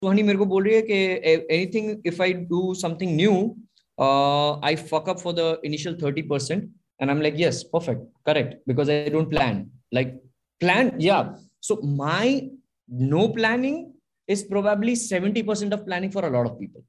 सुहानी मेरे को बोल रही है कि anything if I do something new I fuck up for the initial 30%, and I'm like, yes, perfect, correct, because I don't plan. Like, plan, yeah. So my no planning is probably 70% of planning for a lot of people.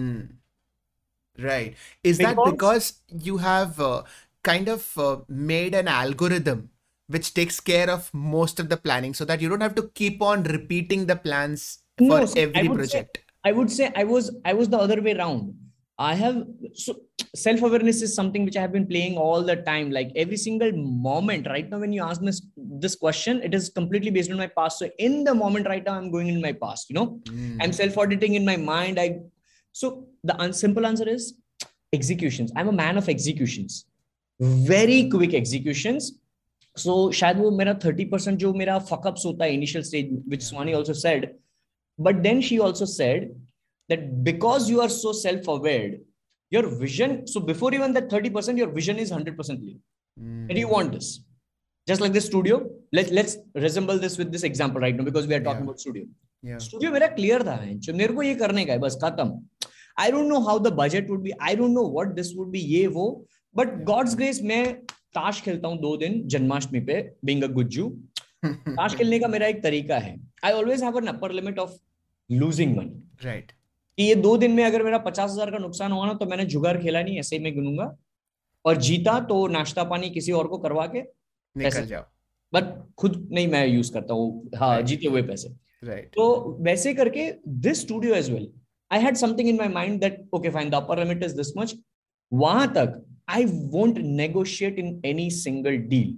Right. Is that Because because you have kind of made an algorithm which takes care of most of the planning so that you don't have to keep on repeating the plans for no, see, every project? I was the other way around. I have so self-awareness is something which I have been playing all the time, like every single moment. Right now, when you ask me this question, it is completely based on my past. So in the moment right now, I'm going in my past. I'm self-auditing in my mind. So the simple answer is executions. I'm a man of executions, very quick executions. So शायद वो मेरा 30% जो मेरा fuck ups होता है initial stage, which Swani also said. But then she also said that because you are so self-aware, your vision, so before even that 30%, your vision is 100% clear. And you want this. Just like the studio, let's resemble this with this example right now, because we are talking about studio. Studio मेरा clear था, मेरे को ये करने का है, बस खत्म. I don't know how the budget would be. I don't know what this would be, ये वो. But God's grace, मैं ताश खेलता हूँ 2 दिन जन्माष्टमी पे, being a गुज्जू. ताश खेलने का मेरा एक तरीका है. I always have an upper limit of losing money. Right. कि ये 2 दिन में अगर मेरा 50,000 का नुकसान हुआ ना, तो मैंने जुगाड़ खेला नहीं, ऐसे ही मैं गिनूंगा. और जीता तो नाश्ता पानी किसी और को करवा के निकल जाओ. बट खुद नहीं मैं यूज करता हूँ, हाँ, जीते हुए पैसे. Right. तो वैसे करके this studio as well, I had something in my mind that okay fine, the upper limit is this much. वहां तक I won't negotiate in any single deal.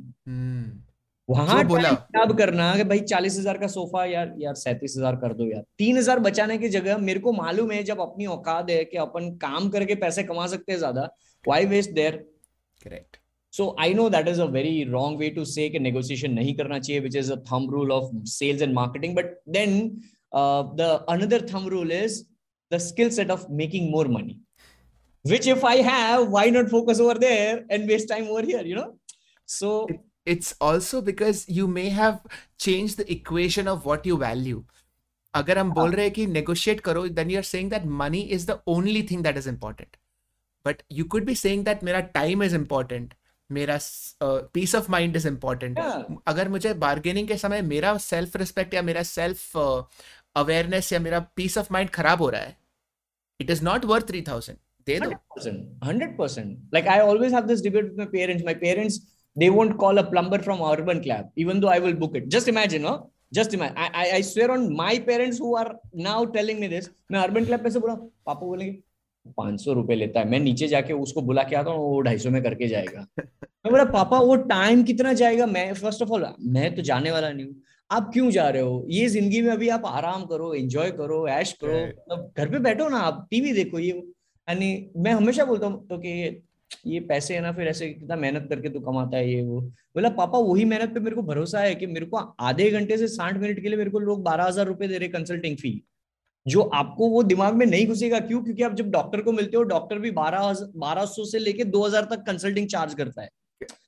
वहां बोला टाइम करना कि भाई 40,000 का सोफा, यार 37,000 कर दो यार. 3,000 बचाने की जगह मेरे को मालूम है जब अपनी औकात है कि अपन काम करके पैसे कमा सकते हैं ज्यादा, why waste there. Correct. So I know that is a very wrong way to say कि negotiation नहीं करना चाहिए, which is a thumb rule of sales and marketing. But then the another thumb rule is the skill set of making more money, which if I have, why not focus over there and waste time over here? So it's also because you may have changed the equation of what you value. अगर हम बोल रहे हैं कि negotiate करो, then you are saying that money is the only thing that is important. But you could be saying that मेरा time is important. मेरा peace of mind is important. अगर मुझे बार्गेनिंग के समय मेरा सेल्फ रिस्पेक्ट या मेरा सेल्फ अवेयरनेस या मेरा पीस ऑफ माइंड खराब हो रहा है, इट इज नॉट वर्थ 3,000. दे दो. 100%. Like I always have this debate with my parents. My parents, they won't call a plumber from Urban Club, even though I will book it. Just imagine, no? Just imagine. I swear on my parents who are now telling me this. मैं Urban Club पे से बोला, पापा बोलेंगे 500 रुपए लेता है, मैं नीचे जाके उसको बुला के आता हूँ, वो 250 में करके जाएगा. मैं बोला पापा वो टाइम कितना जाएगा, मैं फर्स्ट ऑफ ऑल मैं तो जाने वाला नहीं हूँ, आप क्यों जा रहे हो, ये जिंदगी में अभी आप आराम करो, एंजॉय करो, ऐश करो, मतलब घर पे बैठो ना, आप टीवी देखो, ये यानी मैं हमेशा बोलता हूँ तो कि ये पैसे है ना, फिर ऐसे कितना मेहनत करके तू कमाता है, ये वो. बोला पापा वही मेहनत पे मेरे को भरोसा है कि मेरे को आधे घंटे से 60 मिनट के लिए मेरे को लोग 12,000 रुपए दे रहे कंसल्टिंग फी, जो आपको वो दिमाग में नहीं घुसेगा. क्यों? क्योंकि आप जब डॉक्टर को मिलते हो, डॉक्टर भी 1200 से लेके 2,000 तक कंसल्टिंग चार्ज करता है.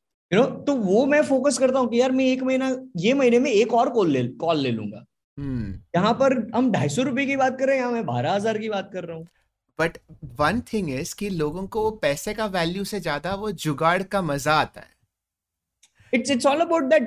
तो वो मैं फोकस करता हूँ कि यार मैं एक महीना, ये महीने में एक और कॉल ले लूंगा. यहाँ पर हम 250 रुपए की बात कर रहे हैं, यहाँ मैं 12,000 की बात कर रहा हूँ. बट वन थिंग इज कि लोगों को पैसे का वैल्यू से ज्यादा वो जुगाड़ का मजा आता है. It's all about that,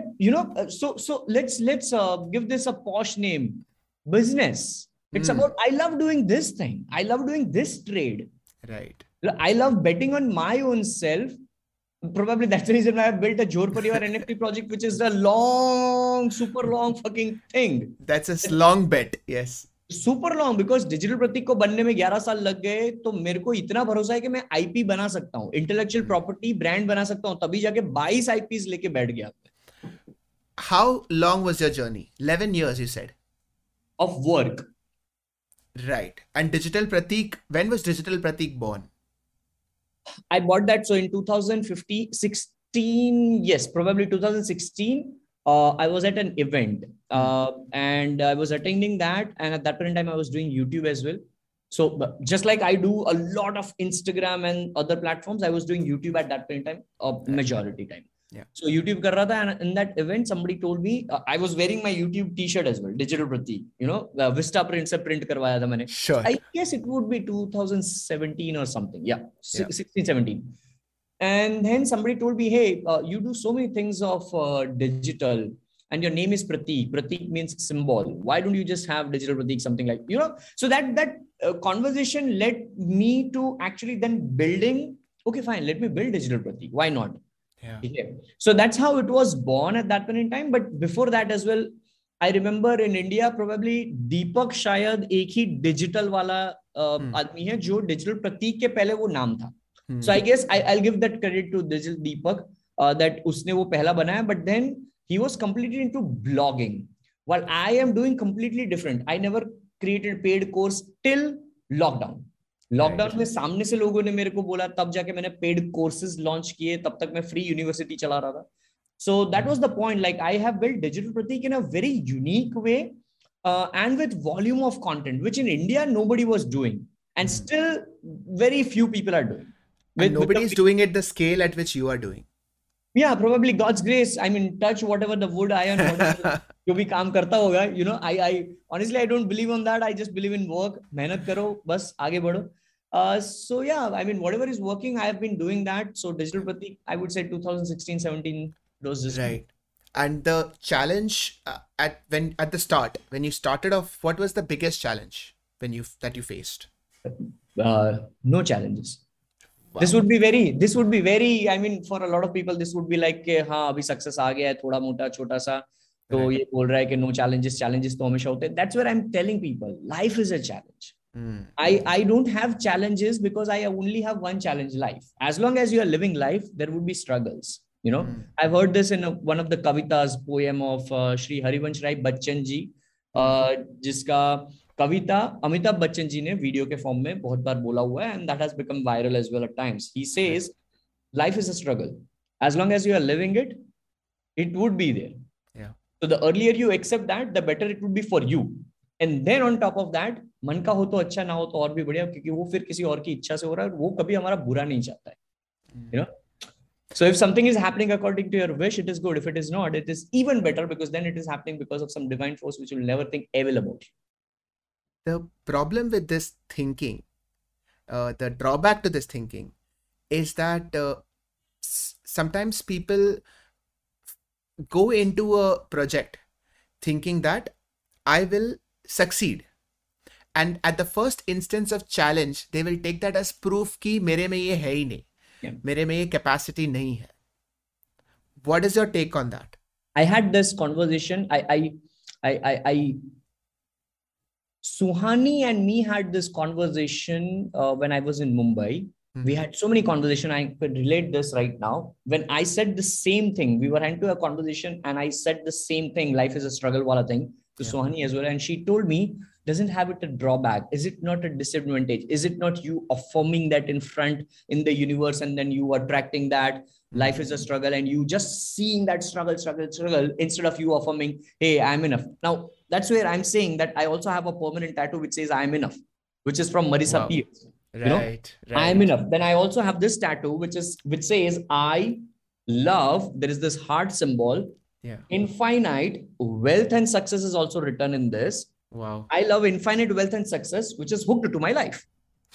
so let's give this a posh name, business. It's about, I love doing this thing. I love doing this trade. Right. I love betting on my own self. Probably that's the reason why I built a Jor Parivar NFT project, which is a long, super long fucking thing. That's a long bet. Yes. Super long, because digital Pratik को बनने में 11 साल लग गए, तो मेरे को इतना भरोसा है कि मैं आईपी बना सकता हूँ, इंटेलेक्चुअल प्रॉपर्टी ब्रांड बना सकता हूँ, तभी जाके 22 आईपीज लेके बैठ गया. How long was your journey? 11 years you said. Of work. Right. And Digital Pratik, when was Digital Pratik born? I bought that so in 2016, yes, probably 2016. I was at an event and I was attending that, and at that point in time I was doing YouTube as well. So just like I do a lot of Instagram and other platforms, I was doing YouTube at that point in time, majority time. Yeah. So YouTube kar raha tha, and in that event, somebody told me, I was wearing my YouTube T-shirt as well, Digital Pratik. Vista print se print karwaya tha maine. Sure. I guess it would be 2017 or something. Yeah, Yeah. 16, 17. And then somebody told me, hey, you do so many things of digital, and your name is Pratik. Pratik means symbol. Why don't you just have Digital Pratik, something like, so that conversation led me to actually then building, okay, fine, let me build Digital Pratik. Why not? Yeah. So that's how it was born at that point in time. But before that as well, I remember in India, probably Deepak शायद एक ही digital वाला आदमी है जो Digital Pratik के पहले वो नाम था. So I guess I'll give that credit to Digital Deepak that उसने वो पहला बनाया. But then he was completely into blogging, while I am doing completely different. I never created paid course till lockdown. Lockdown में सामने से लोगों ने मेरे को बोला, तब जाके मैंने पेड कोर्सेज लॉन्च किए, तब तक मैं फ्री यूनिवर्सिटी चला रहा था. So that was the point. Like, I have built Digital Pratik in a very unique way and with volume of content, which in India nobody was doing, and still very few people are doing. And nobody is doing it the scale at which you are doing. Yeah, probably God's grace. I mean, touch whatever the wood, iron, whatever जो भी काम करता होगा. I honestly I don't believe on that. I just believe in work. मेहनत करो, बस आगे बढ़ो. So yeah, I mean, whatever is working, I have been doing that. So Digital Pratik, I would say 2016, 17 was just right. And the challenge at the start, when you started off, what was the biggest challenge that you faced? No challenges. Wow. This would be very, I mean, for a lot of people, this would be like, हाँ अभी success आ गया है, थोड़ा मोटा छोटा सा, तो ये बोल रहा है कि no challenges तो हमेशा होते हैं. That's where I'm telling people, life is a challenge. I don't have challenges because I only have one challenge, life. As long as you are living life, there would be struggles. I've heard this in one of the kavitas poem of Shri Harivansh Rai Bachchan ji, जिसका कविता अमिताभ बच्चन जी ने video के form में बहुत बार बोला हुआ है, and that has become viral as well at times. He says, life is a struggle. As long as you are living it, it would be there. Yeah. So the earlier you accept that, the better it would be for you. And then on top of that, मन का हो तो अच्छा, ना हो तो और भी बढ़िया, क्योंकि वो फिर किसी और की इच्छा से हो रहा है, वो कभी हमारा बुरा नहीं चाहता है. So if something is happening according to your wish, it is good. If it is not, it is even better, because then it is happening because of some divine force which will never think evil about you. The problem with this thinking, the drawback to this thinking is that sometimes people go into a project thinking that I will succeed. And at the first instance of challenge, they will take that as proof कि मेरे में ये है ही नहीं, मेरे में ये capacity नहीं है. What is your take on that? I had this conversation. Suhani and me had this conversation when I was in Mumbai. We had so many conversations. I could relate this right now. When I said the same thing, we were into a conversation and I said the same thing, life is a struggle wala thing, to Suhani as well. And she told me, doesn't have it a drawback? Is it not a disadvantage? Is it not you affirming that in front in the universe, and then you attracting that life is a struggle, and you just seeing that struggle, instead of you affirming, hey, I'm enough. Now, that's where I'm saying that I also have a permanent tattoo which says I'm enough, which is from Marisa Peer. Right. I'm enough. Then I also have this tattoo which says I love. There is this heart symbol. Yeah. Infinite wealth and success is also written in this. Wow. I love infinite wealth and success, which is hooked to my life.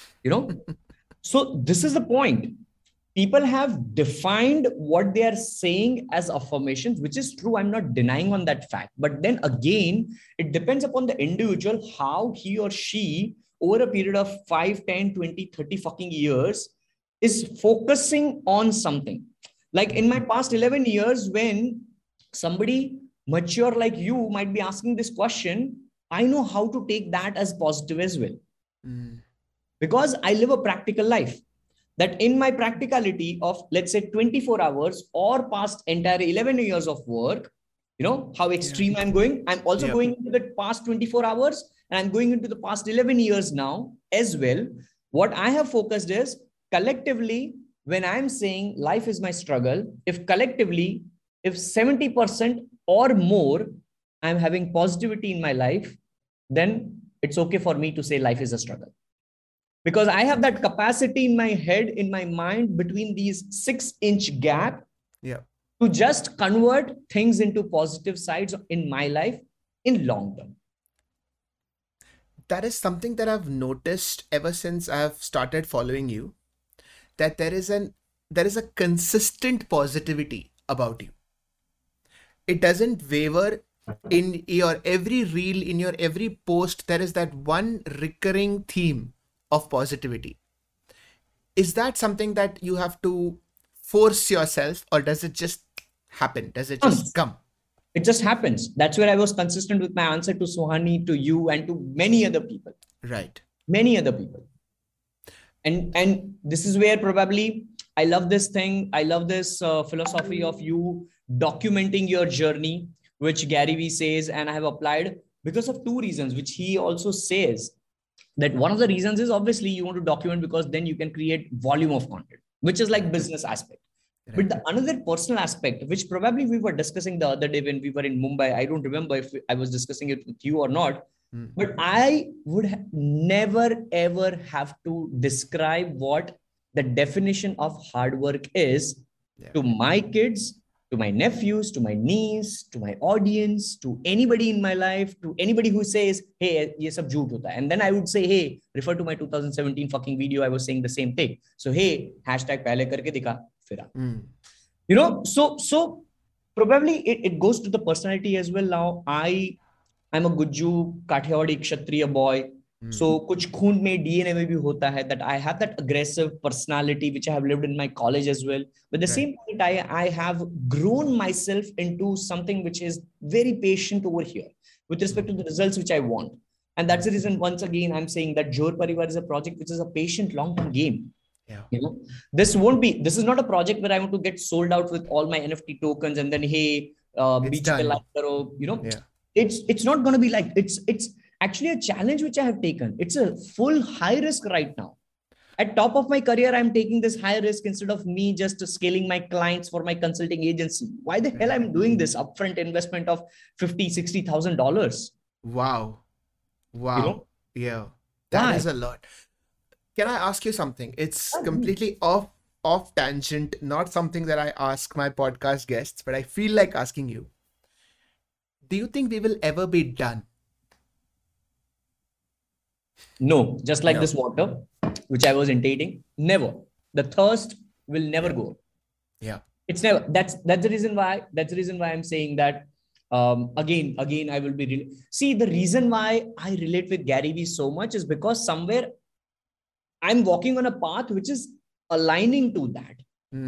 So this is the point. People have defined what they are saying as affirmations, which is true. I'm not denying on that fact. But then again, it depends upon the individual, how he or she, over a period of 5, 10, 20, 30 fucking years, is focusing on something. Like in my past 11 years, when somebody mature like you might be asking this question, I know how to take that as positive as well. Because I live a practical life. That in my practicality of, let's say, 24 hours or past entire 11 years of work, how extreme I'm going. I'm also going into the past 24 hours, and I'm going into the past 11 years now as well. What I have focused is collectively, when I'm saying life is my struggle, if collectively, if 70% or more, I'm having positivity in my life, then it's okay for me to say life is a struggle. Because I have that capacity in my head, in my mind, between these 6-inch gap. Yeah. to just convert things into positive sides in my life in long term. That is something that I've noticed ever since I've started following you, that there is a consistent positivity about you. It doesn't waver. In your every reel, in your every post, there is that one recurring theme of positivity. Is that something that you have to force yourself, or does it just happen? Does it just come? It just happens. That's where I was consistent with my answer to Suhani, to you, and to many other people. Right. Many other people. And this is where probably I love this thing. I love this philosophy of you documenting your journey, which Gary Vee says, and I have applied because of two reasons, which he also says. That one of the reasons is obviously you want to document because then you can create volume of content, which is like business aspect. Right. But the another personal aspect, which probably we were discussing the other day when we were in Mumbai, I don't remember if I was discussing it with you or not, but I would never ever have to describe what the definition of hard work is to my kids, to my nephews, to my niece, to my audience, to anybody in my life, to anybody who says, hey, ye sab jhoot hota hai. And then I would say, hey, refer to my 2017 fucking video. I was saying the same thing. So, hey, hashtag pehle karke dikha, fira. You know, so probably it goes to the personality as well. Now, I'm a Gujju, Kathiawadi, Kshatriya boy. So kuch khoon mein DNA mein bhi hota hai that I have that aggressive personality which I have lived in my college as well. But at the same point, I have grown myself into something which is very patient over here with respect to the results which I want. And that's the reason, once again, I'm saying that Jor Parivar is a project which is a patient long-term game. Yeah. You know, this is not a project where I want to get sold out with all my NFT tokens and then, hey, beach pe like karo, you know, it's not going to be like, it's actually a challenge which I have taken. It's a full high risk right now. At top of my career, I'm taking this high risk instead of me just scaling my clients for my consulting agency. Why the hell I'm doing this upfront investment of $50,000-$60,000? Wow. You know? Yeah. That is a lot. Can I ask you something? It's completely off tangent, not something that I ask my podcast guests, but I feel like asking you. Do you think we will ever be done? No, just like this water, which I was intaking, never. The thirst will never go. Yeah. It's never. That's the reason why. That's the reason why I'm saying that. Again, I will be. See, the reason why I relate with Gary Vee so much is because somewhere I'm walking on a path which is aligning to that.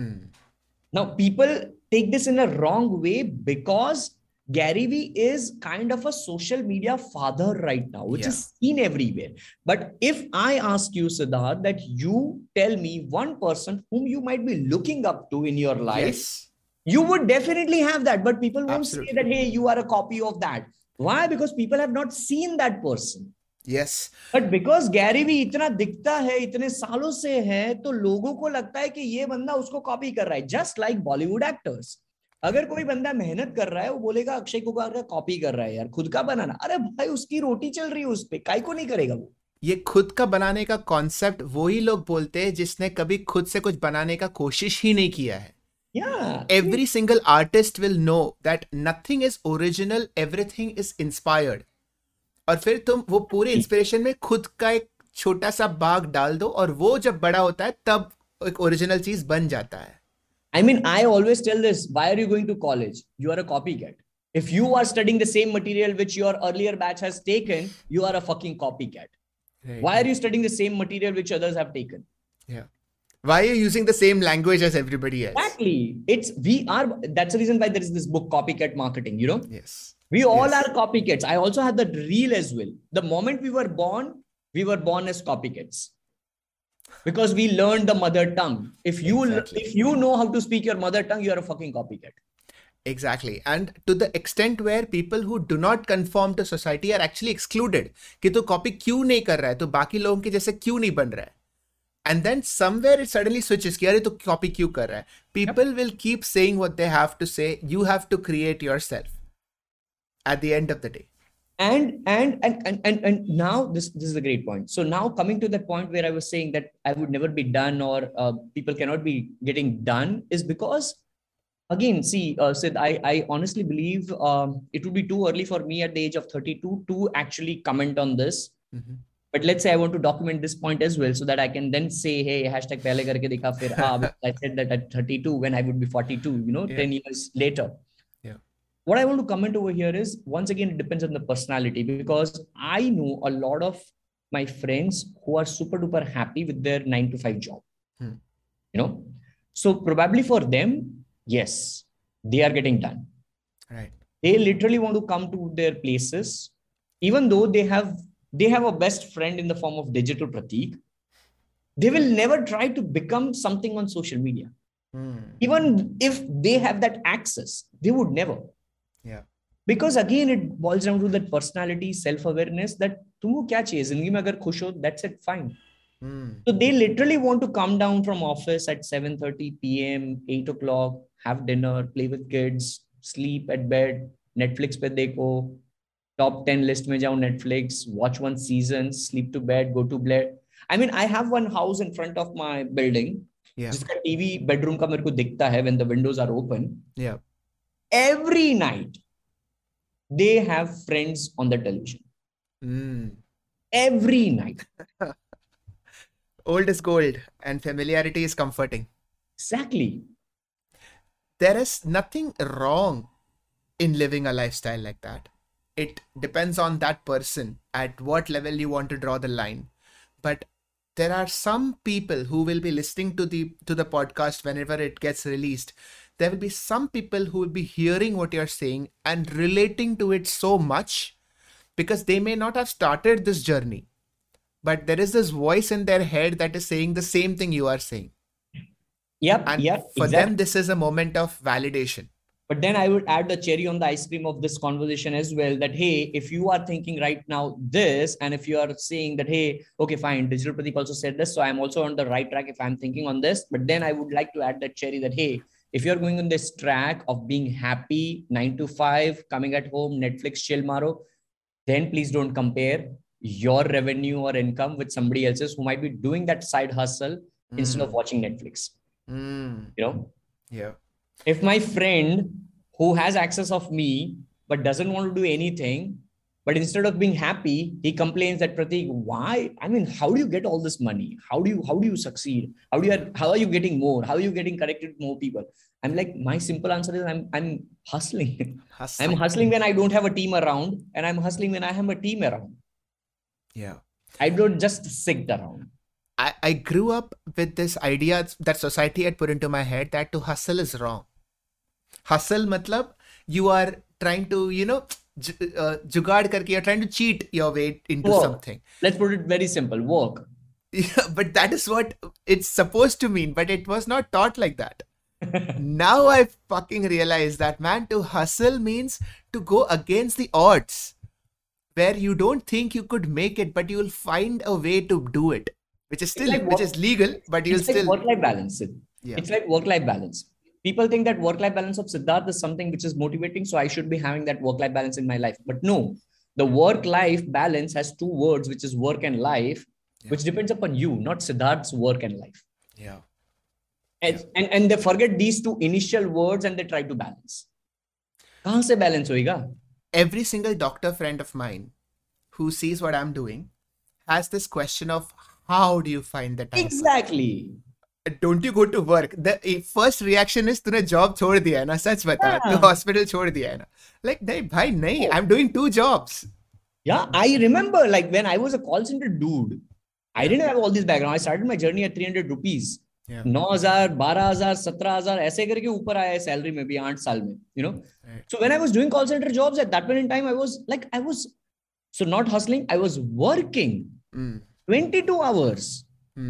Now, people take this in a wrong way because Gary Vee is kind of a social media father right now, which is seen everywhere. But if I ask you, Siddharth, that you tell me one person whom you might be looking up to in your life, you would definitely have that. But people won't say that, hey, you are a copy of that. Why? Because people have not seen that person. Yes. But because Gary Vee इतना दिखता है, इतने सालों से है, तो लोगों को लगता है कि ये बंदा उसको कॉपी कर रहा है. Just like Bollywood actors. अगर कोई बंदा मेहनत कर रहा है, वो बोलेगा अक्षय कुमार का कॉपी कर रहा है यार, खुद का बनाना. अरे भाई, उसकी रोटी चल रही है उस पे, काहे को नहीं करेगा वो? ये खुद का बनाने का कॉन्सेप्ट वही लोग बोलते हैं जिसने कभी खुद से कुछ बनाने का कोशिश ही नहीं किया है. Yeah. Every single artist will know that nothing is original, everything is inspired. और फिर तुम वो पूरे इंस्पिरेशन में खुद का एक छोटा सा बाग डाल दो और वो जब बड़ा होता है तब एक ओरिजिनल चीज बन जाता है. I mean, I always tell this, why are you going to college? You are a copycat. If you are studying the same material which your earlier batch has taken, you are a fucking copycat. Right. Why are you studying the same material which others have taken? Yeah. Why are you using the same language as everybody else? Exactly. That's the reason why there is this book, Copycat Marketing, you know? Yes. We all are copycats. I also had that reel as well. The moment we were born as copycats. Because we learned the mother tongue. If you know how to speak your mother tongue, you are a fucking copycat. Exactly. And to the extent where people who do not conform to society are actually excluded. कि तो copy क्यों नहीं कर रहा है, तो बाकी लोगों के जैसे क्यों नहीं बन रहा है. And then somewhere it suddenly switches कि अरे तो copy क्यों कर रहा है. People will keep saying what they have to say. You have to create yourself at the end of the day. And now this is a great point. So now coming to that point where I was saying that I would never be done or people cannot be getting done is because Again, see, Sid, I honestly believe it would be too early for me at the age of 32 to actually comment on this. Mhm. But let's say I want to document this point as well so that I can then say, hey, hashtag pehle karke dikha fir, I said that at 32 when I would be 42, Yeah. 10 years later. Yeah. What I want to comment over here is, once again, it depends on the personality, because I know a lot of my friends who are super duper happy with their 9 to 5 job. Hmm. So probably for them, yes, they are getting done. Right. They literally want to come to their places, even though they have a best friend in the form of digital Pratik. They will never try to become something on social media. Even if they have that access, they would never. Yeah. Because again, it boils down to that personality, self-awareness, that तुमको क्या चाहिए जिंदगी में, अगर खुश हो, that's it, fine. So they literally want to come down from office at 7:30 p.m., 8 o'clock, have dinner, play with kids, sleep at bed, Netflix pe dekho, top 10 list mein jao Netflix, watch one season, sleep to bed, go to bed. I mean, I have one house in front of my building, Yeah. जिसका TV bedroom का मेरे को दिखता है when the windows are open. Yeah. Every night, they have friends on the television. Every night. Old is gold and familiarity is comforting. Exactly. There is nothing wrong in living a lifestyle like that. It depends on that person at what level you want to draw the line. But there are some people who will be listening to the podcast whenever it gets released. There will be some people who will be hearing what you're saying and relating to it so much, because they may not have started this journey, but there is this voice in their head that is saying the same thing you are saying. Yep. And for exactly. them, this is a moment of validation. But then I would add the cherry on the ice cream of this conversation as well, that, hey, if you are thinking right now this, and if you are saying that, hey, okay, fine, Digital Pratik also said this, so I'm also on the right track if I'm thinking on this. But then I would like to add that cherry that, hey, if you're going on this track of being happy, 9 to 5, coming at home, Netflix, chill maro, then please don't compare your revenue or income with somebody else's who might be doing that side hustle instead of watching Netflix. Yeah. If my friend who has access of me but doesn't want to do anything, but instead of being happy, he complains that, Pratik, why? I mean, how do you get all this money? How do you succeed? How are you getting more? How are you getting connected with more people? I'm like, my simple answer is I'm hustling. I'm hustling when I don't have a team around, and I'm hustling when I have a team around. Yeah. I don't just sit around. I grew up with this idea that society had put into my head that to hustle is wrong. Hustle matlab you are trying to, jugaad karke, you're trying to cheat your way into something. Let's put it very simple. Work. Yeah, but that is what it's supposed to mean, but it was not taught like that. Now I fucking realize that, man, to hustle means to go against the odds, where you don't think you could make it, but you will find a way to do it, which is still, which is legal, but you'll still. It's like work-life balance. Yeah. It's like work-life balance. People think that work-life balance of Siddharth is something which is motivating, so I should be having that work-life balance in my life. But no, the work-life balance has two words, which is work and life, which depends upon you, not Siddharth's work and life. Yeah. And they forget these two initial words and they try to balance. Kahan se balance hoega? Every single doctor friend of mine who sees what I'm doing has this question of, how do you find the time? Exactly. Don't you go to work? The first reaction is, तूने job छोड़ दिया है ना, सच बता, तू hospital छोड़ दिया है ना. Like, नहीं भाई नहीं, I'm doing 2 jobs. Yeah, I remember like when I was a call center dude, I didn't have all this background. I started my journey at 300 rupees. 9,000, 12,000, 17,000 ऐसे करके ऊपर आया है salary में भी 8 साल में, So when I was doing call center jobs at that point in time, I was so not hustling, I was working 22 hours.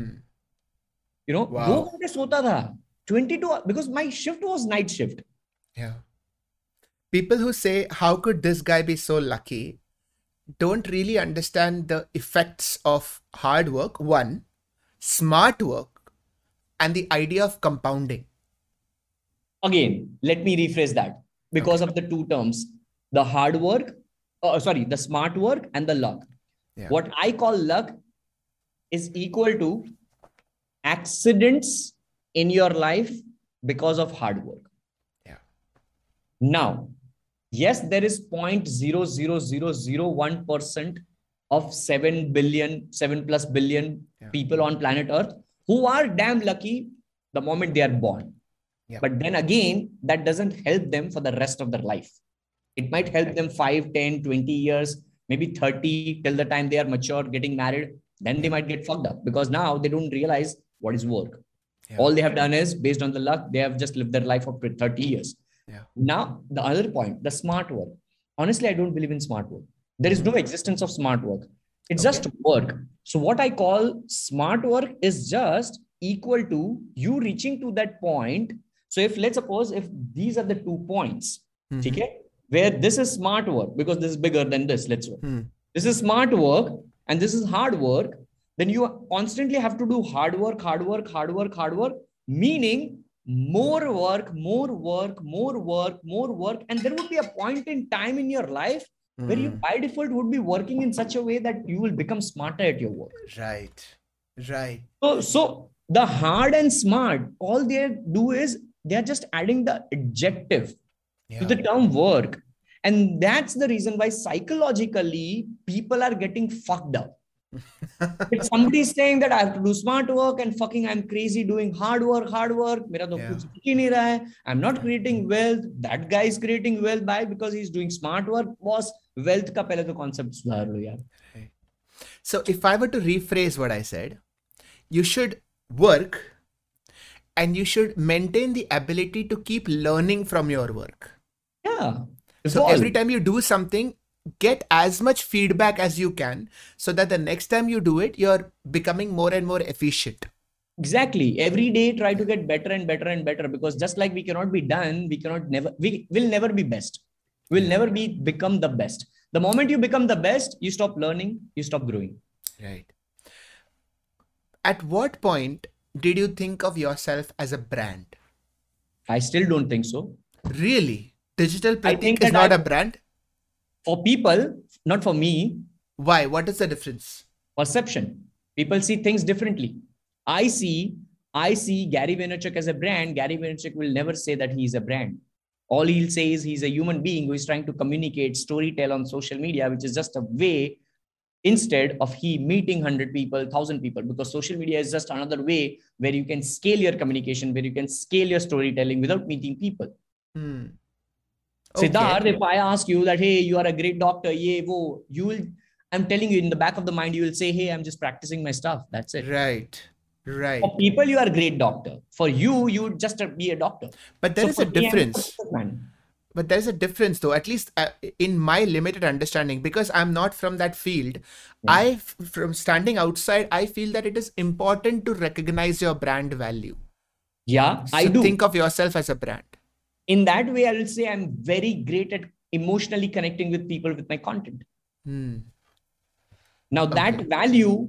Wow. 2 घंटे सोता था 22 because my shift was night shift. Yeah. People who say, how could this guy be so lucky, don't really understand the effects of hard work, one, smart work, and the idea of compounding. Again, let me rephrase that because of the two terms, the hard work, the smart work and the luck. Yeah. What I call luck is equal to accidents in your life because of hard work. Yeah. Now, yes, there is 0.00001% of 7 plus billion people on planet Earth who are damn lucky the moment they are born. But then again, that doesn't help them for the rest of their life. It might help them 5, 10, 20 years, maybe 30 till the time they are mature, getting married. Then they might get fucked up because now they don't realize what is work. All they have done is, based on the luck, they have just lived their life up to 30 years. Now, the other point, the smart work. Honestly, I don't believe in smart work. There is no existence of smart work. It's just work. So what I call smart work is just equal to you reaching to that point. So if let's suppose if these are the 2 points, okay, where this is smart work because this is bigger than this, let's say. This is smart work and this is hard work. Then you constantly have to do hard work, meaning more work. And there would be a point in time in your life where you by default would be working in such a way that you will become smarter at your work. Right. So the hard and smart, all they do is they're just adding the adjective to the term work. And that's the reason why psychologically people are getting fucked up. If somebody is saying that I have to do smart work and fucking I'm crazy doing hard work. Mera to kuch dikh hi nahi raha hai. I'm not creating wealth. That guy is creating wealth because he's doing smart work. Boss, wealth ka pehle to concept sudhar lo yaar. So if I were to rephrase what I said, you should work and you should maintain the ability to keep learning from your work. Yeah. So every time you do something, get as much feedback as you can so that the next time you do it, you're becoming more and more efficient. Exactly. Every day, try to get better and better because just like we cannot be done, we will never be best. We'll never become the best. The moment you become the best, you stop learning, you stop growing. Right. At what point did you think of yourself as a brand? I still don't think so. Really? Digital Pratik is not a brand? For people, not for me. Why? What is the difference? Perception. People see things differently. I see Gary Vaynerchuk as a brand. Gary Vaynerchuk will never say that he is a brand. All he'll say is he's a human being who is trying to communicate, storytell on social media, which is just a way instead of he meeting 100 people, 1,000 people, because social media is just another way where you can scale your communication, where you can scale your storytelling without meeting people. Siddharth, if I ask you that, hey, you are a great doctor, I'm telling you in the back of the mind, you will say, hey, I'm just practicing my stuff. That's it. Right. For people, you are a great doctor. For you, you would just be a doctor. But there is a difference. But there's a difference though, at least in my limited understanding, because I'm not from that field. From standing outside, I feel that it is important to recognize your brand value. Yeah, so I do. Think of yourself as a brand. In that way, I will say I'm very great at emotionally connecting with people with my content. Now that value,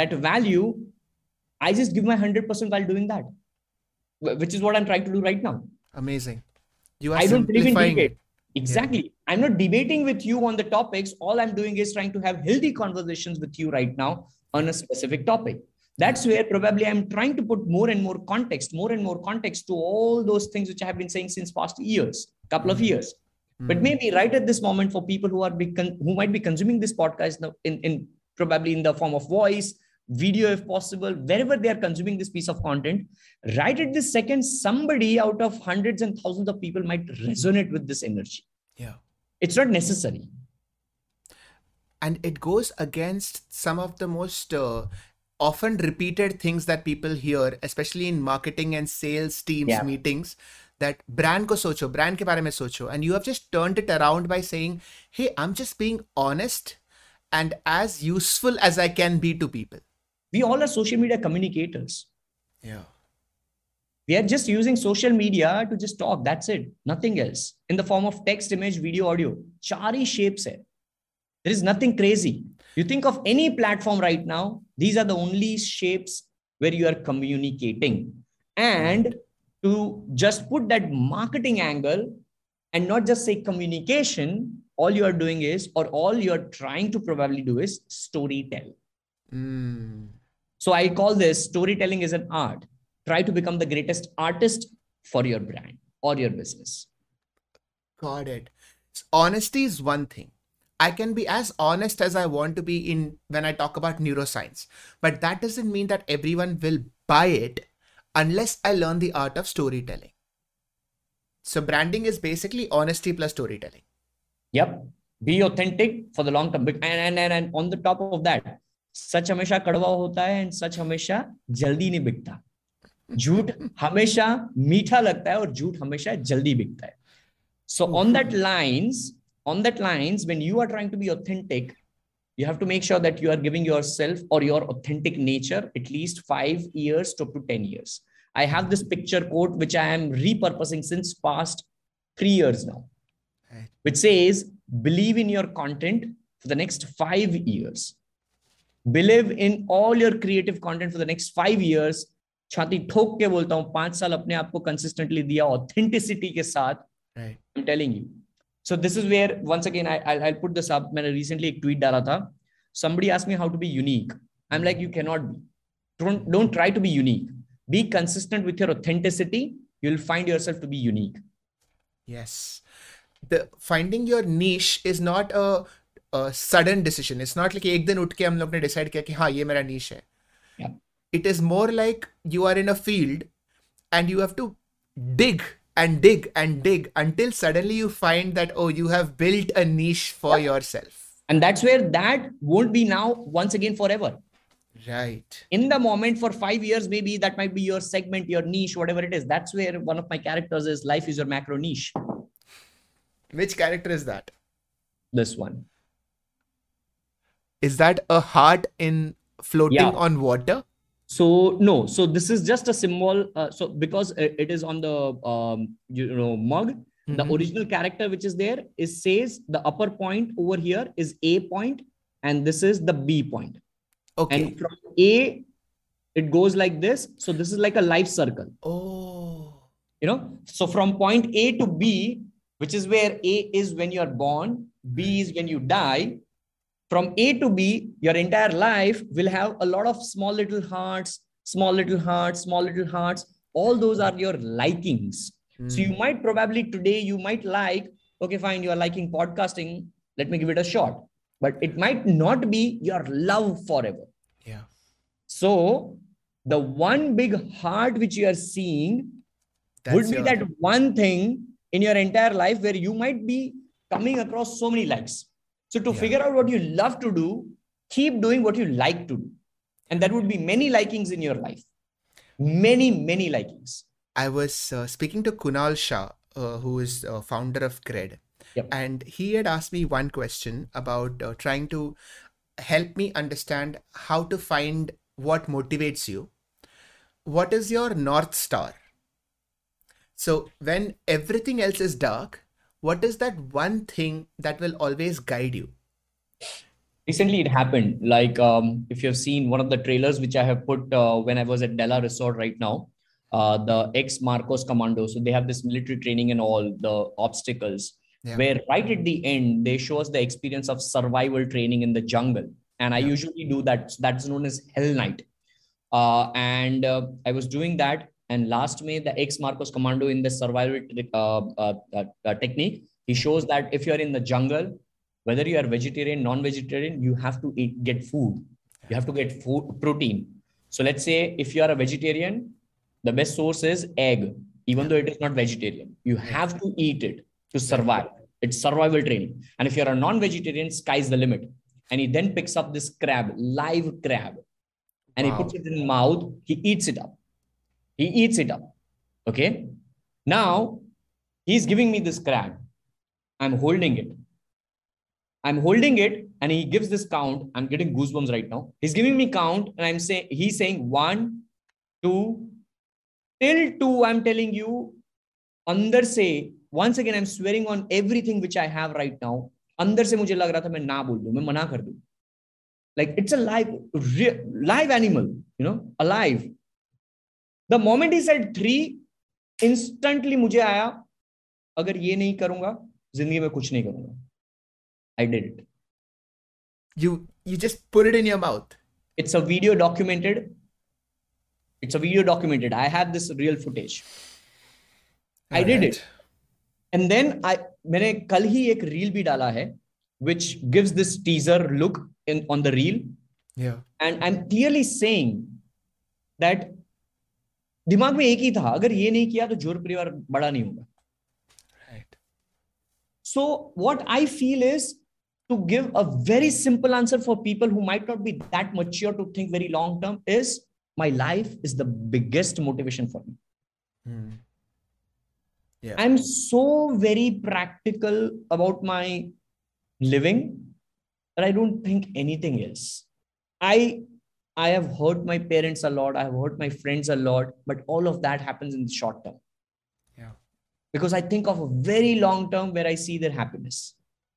I just give my 100% while doing that, which is what I'm trying to do right now. Amazing. I don't believe in debate. Exactly. I'm not debating with you on the topics. All I'm doing is trying to have healthy conversations with you right now on a specific topic. That's where probably I'm trying to put more and more context to all those things which I have been saying since past couple of years. But maybe right at this moment, for people who might be consuming this podcast now in probably in the form of voice, video, if possible, wherever they are consuming this piece of content, right at this second, somebody out of hundreds and thousands of people might resonate with this energy. Yeah. It's not necessary. And it goes against some of the most often repeated things that people hear, especially in marketing and sales teams meetings, that brand ko socho, brand ke baare mein socho. And you have just turned it around by saying, hey, I'm just being honest and as useful as I can be to people. We all are social media communicators. Yeah. We are just using social media to just talk. That's it. Nothing else. In the form of text, image, video, audio. 4 shapes hai. There is nothing crazy. You think of any platform right now, these are the only shapes where you are communicating. And to just put that marketing angle and not just say communication, all you are doing is, or all you're trying to probably do is storytell. So I call this storytelling is an art. Try to become the greatest artist for your brand or your business. Got it. Honesty is one thing. I can be as honest as I want to be in when I talk about neuroscience, but that doesn't mean that everyone will buy it unless I learn the art of storytelling. So branding is basically honesty plus storytelling. Yep. Be authentic for the long term. And on the top of that, सच हमेशा कड़वा होता है and सच हमेशा जल्दी नहीं बिकता. झूठ हमेशा मीठा लगता है और झूठ हमेशा जल्दी बिकता है. So on that lines, when you are trying to be authentic, you have to make sure that you are giving yourself or your authentic nature at least 5 years to up to 10 years. I have this picture quote, which I am repurposing since past 3 years now, which says, believe in your content for the next 5 years. Believe in all your creative content for the next 5 years. छाती ठोक के बोलता हूं 5 साल अपने आप को consistently दिया authenticity के साथ. Right. I'm telling you. So this is where, once again, I'll put this up. मैंने recently एक tweet डाला था. Somebody asked me how to be unique. I'm like, you cannot be. Don't try to be unique. Be consistent with your authenticity. You'll find yourself to be unique. Yes. The finding your niche is not a sudden decision. It's not like एक दिन उठ के हम लोग ने decide किया कि हाँ ये मेरा niche है. Yeah. It is more like you are in a field and you have to dig and dig and dig until suddenly you find that, oh, you have built a niche for yourself. And that's where that won't be now once again forever. Right. In the moment for 5 years, maybe that might be your segment, your niche, whatever it is. That's where one of my characters is life is your macro niche. Which character is that? This one. Is that a heart in floating on water? So no, so this is just a symbol. So because it is on the mug, the original character which is there says the upper point over here is A point, and this is the B point. Okay. And from A, it goes like this. So this is like a life circle. Oh. So from point A to B, which is where A is when you are born, B is when you die. From A to B, your entire life will have a lot of small little hearts, small little hearts, small little hearts. All those are your likings. So you might probably today, you might like, okay, fine, you are liking podcasting. Let me give it a shot. But it might not be your love forever. Yeah. So the one big heart which you are seeing would be that one thing in your entire life where you might be coming across so many likes. So to figure out what you love to do, keep doing what you like to do. And that would be many likings in your life. Many, many likings. I was speaking to Kunal Shah, who is founder of Cred. Yep. And he had asked me one question about trying to help me understand how to find what motivates you. What is your North Star? So when everything else is dark, what is that one thing that will always guide you? Recently, it happened. Like if you've seen one of the trailers which I have put when I was at Della Resort right now, the ex-Marcos Commando. So they have this military training and all the obstacles. Yeah. Where right at the end, they show us the experience of survival training in the jungle. And I usually do that. So that's known as Hell Night. I was doing that. And last May, the ex-Marcos Commando in the survival technique, he shows that if you're in the jungle, whether you are vegetarian, non-vegetarian, you have to get food. You have to get food, protein. So let's say if you are a vegetarian, the best source is egg, even though it is not vegetarian. You have to eat it to survive. It's survival training. And if you're a non-vegetarian, sky's the limit. And he then picks up this crab, live crab, and he puts it in his mouth. He eats it up. He eats it up. Okay. Now he's giving me this crab. I'm holding it. And he gives this count. I'm getting goosebumps right now. He's giving me count and he's saying 1, 2, till 2. I'm telling you, अंदर से, once again, I'm swearing on everything which I have right now. अंदर से मुझे लग रहा था मैं ना बोल दूं, मैं मना कर दूं. Like it's a live animal, alive. The moment he said 3, instantly मुझे आया, अगर ये नहीं करूंगा, जिंदगी में कुछ नहीं करूंगा. I did it. You just put it in your mouth. It's a video documented. I have this real footage. I did it. And then मैंने कल ही एक रील भी डाला है which gives this teaser look on the reel. Yeah. And I'm clearly saying that दिमाग में एक ही था, अगर ये नहीं किया तो जोर परिवार बड़ा नहीं होगा. Right. So what I feel is to give a very simple answer for people who might not be that mature to think very long term is my life is the biggest motivation for me. Yeah. I'm so very practical about my living that I don't think anything else. I have hurt my parents a lot. I have hurt my friends a lot, but all of that happens in the short term. Yeah. Because I think of a very long term where I see their happiness.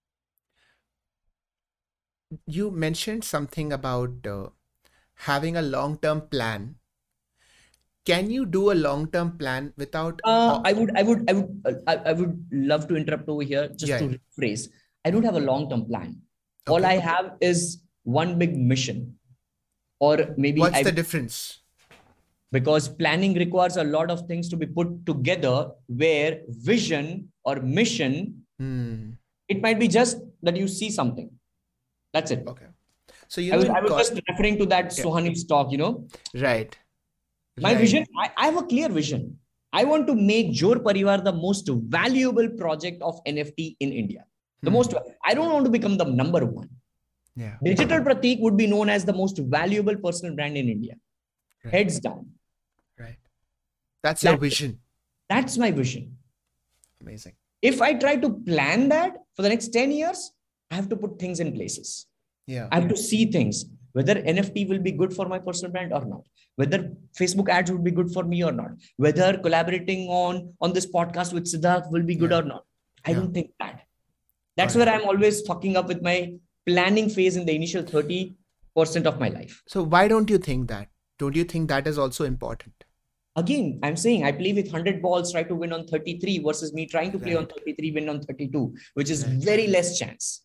You mentioned something about having a long-term plan. Can you do a long-term plan without? I would love to interrupt over here just to rephrase. I don't have a long-term plan. Okay. All I have is one big mission, or maybe. What's the difference? Because planning requires a lot of things to be put together, where vision or mission, it might be just that you see something. That's it. Okay. So I was just referring to that Sohani's talk, Right. My vision, I have a clear vision. I want to make Jor Parivar the most valuable project of NFT in India. I don't want to become the number one. Yeah. Digital Pratik would be known as the most valuable personal brand in India. Right. Heads down. Right. That's your vision. That's my vision. Amazing. If I try to plan that for the next 10 years, I have to put things in places. Yeah. I have to see things, whether NFT will be good for my personal brand or not, whether Facebook ads would be good for me or not, whether collaborating on this podcast with Siddharth will be good or not. I don't think that. That's where I'm always fucking up with my planning phase in the initial 30% of my life. So why don't you think that? Don't you think that is also important? Again, I'm saying I play with 100 balls, try to win on 33 versus me trying to play on 33, win on 32, which is very less chance.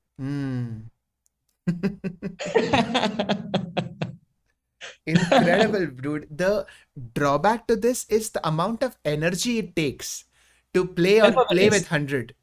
Incredible, dude. The drawback to this is the amount of energy it takes to play with 100.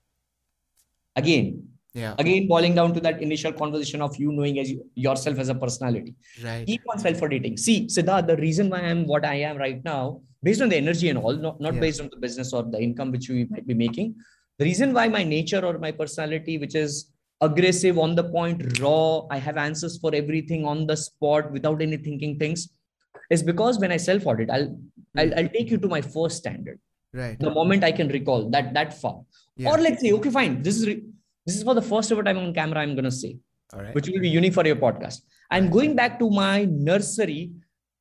Again, boiling down to that initial conversation of you knowing yourself as a personality. Right. Keep on self-auditing. See, Siddharth, the reason why I'm what I am right now, based on the energy and all, not based on the business or the income which we might be making. The reason why my nature or my personality, which is aggressive, on the point, raw, I have answers for everything on the spot without any thinking things, is because when I self-audit, I'll take you to my first standard. Right. The moment I can recall that far. Yeah. Or let's say, okay, fine. This is for the first ever time on camera, I'm going to say, which will be unique for your podcast. I'm going back to my nursery.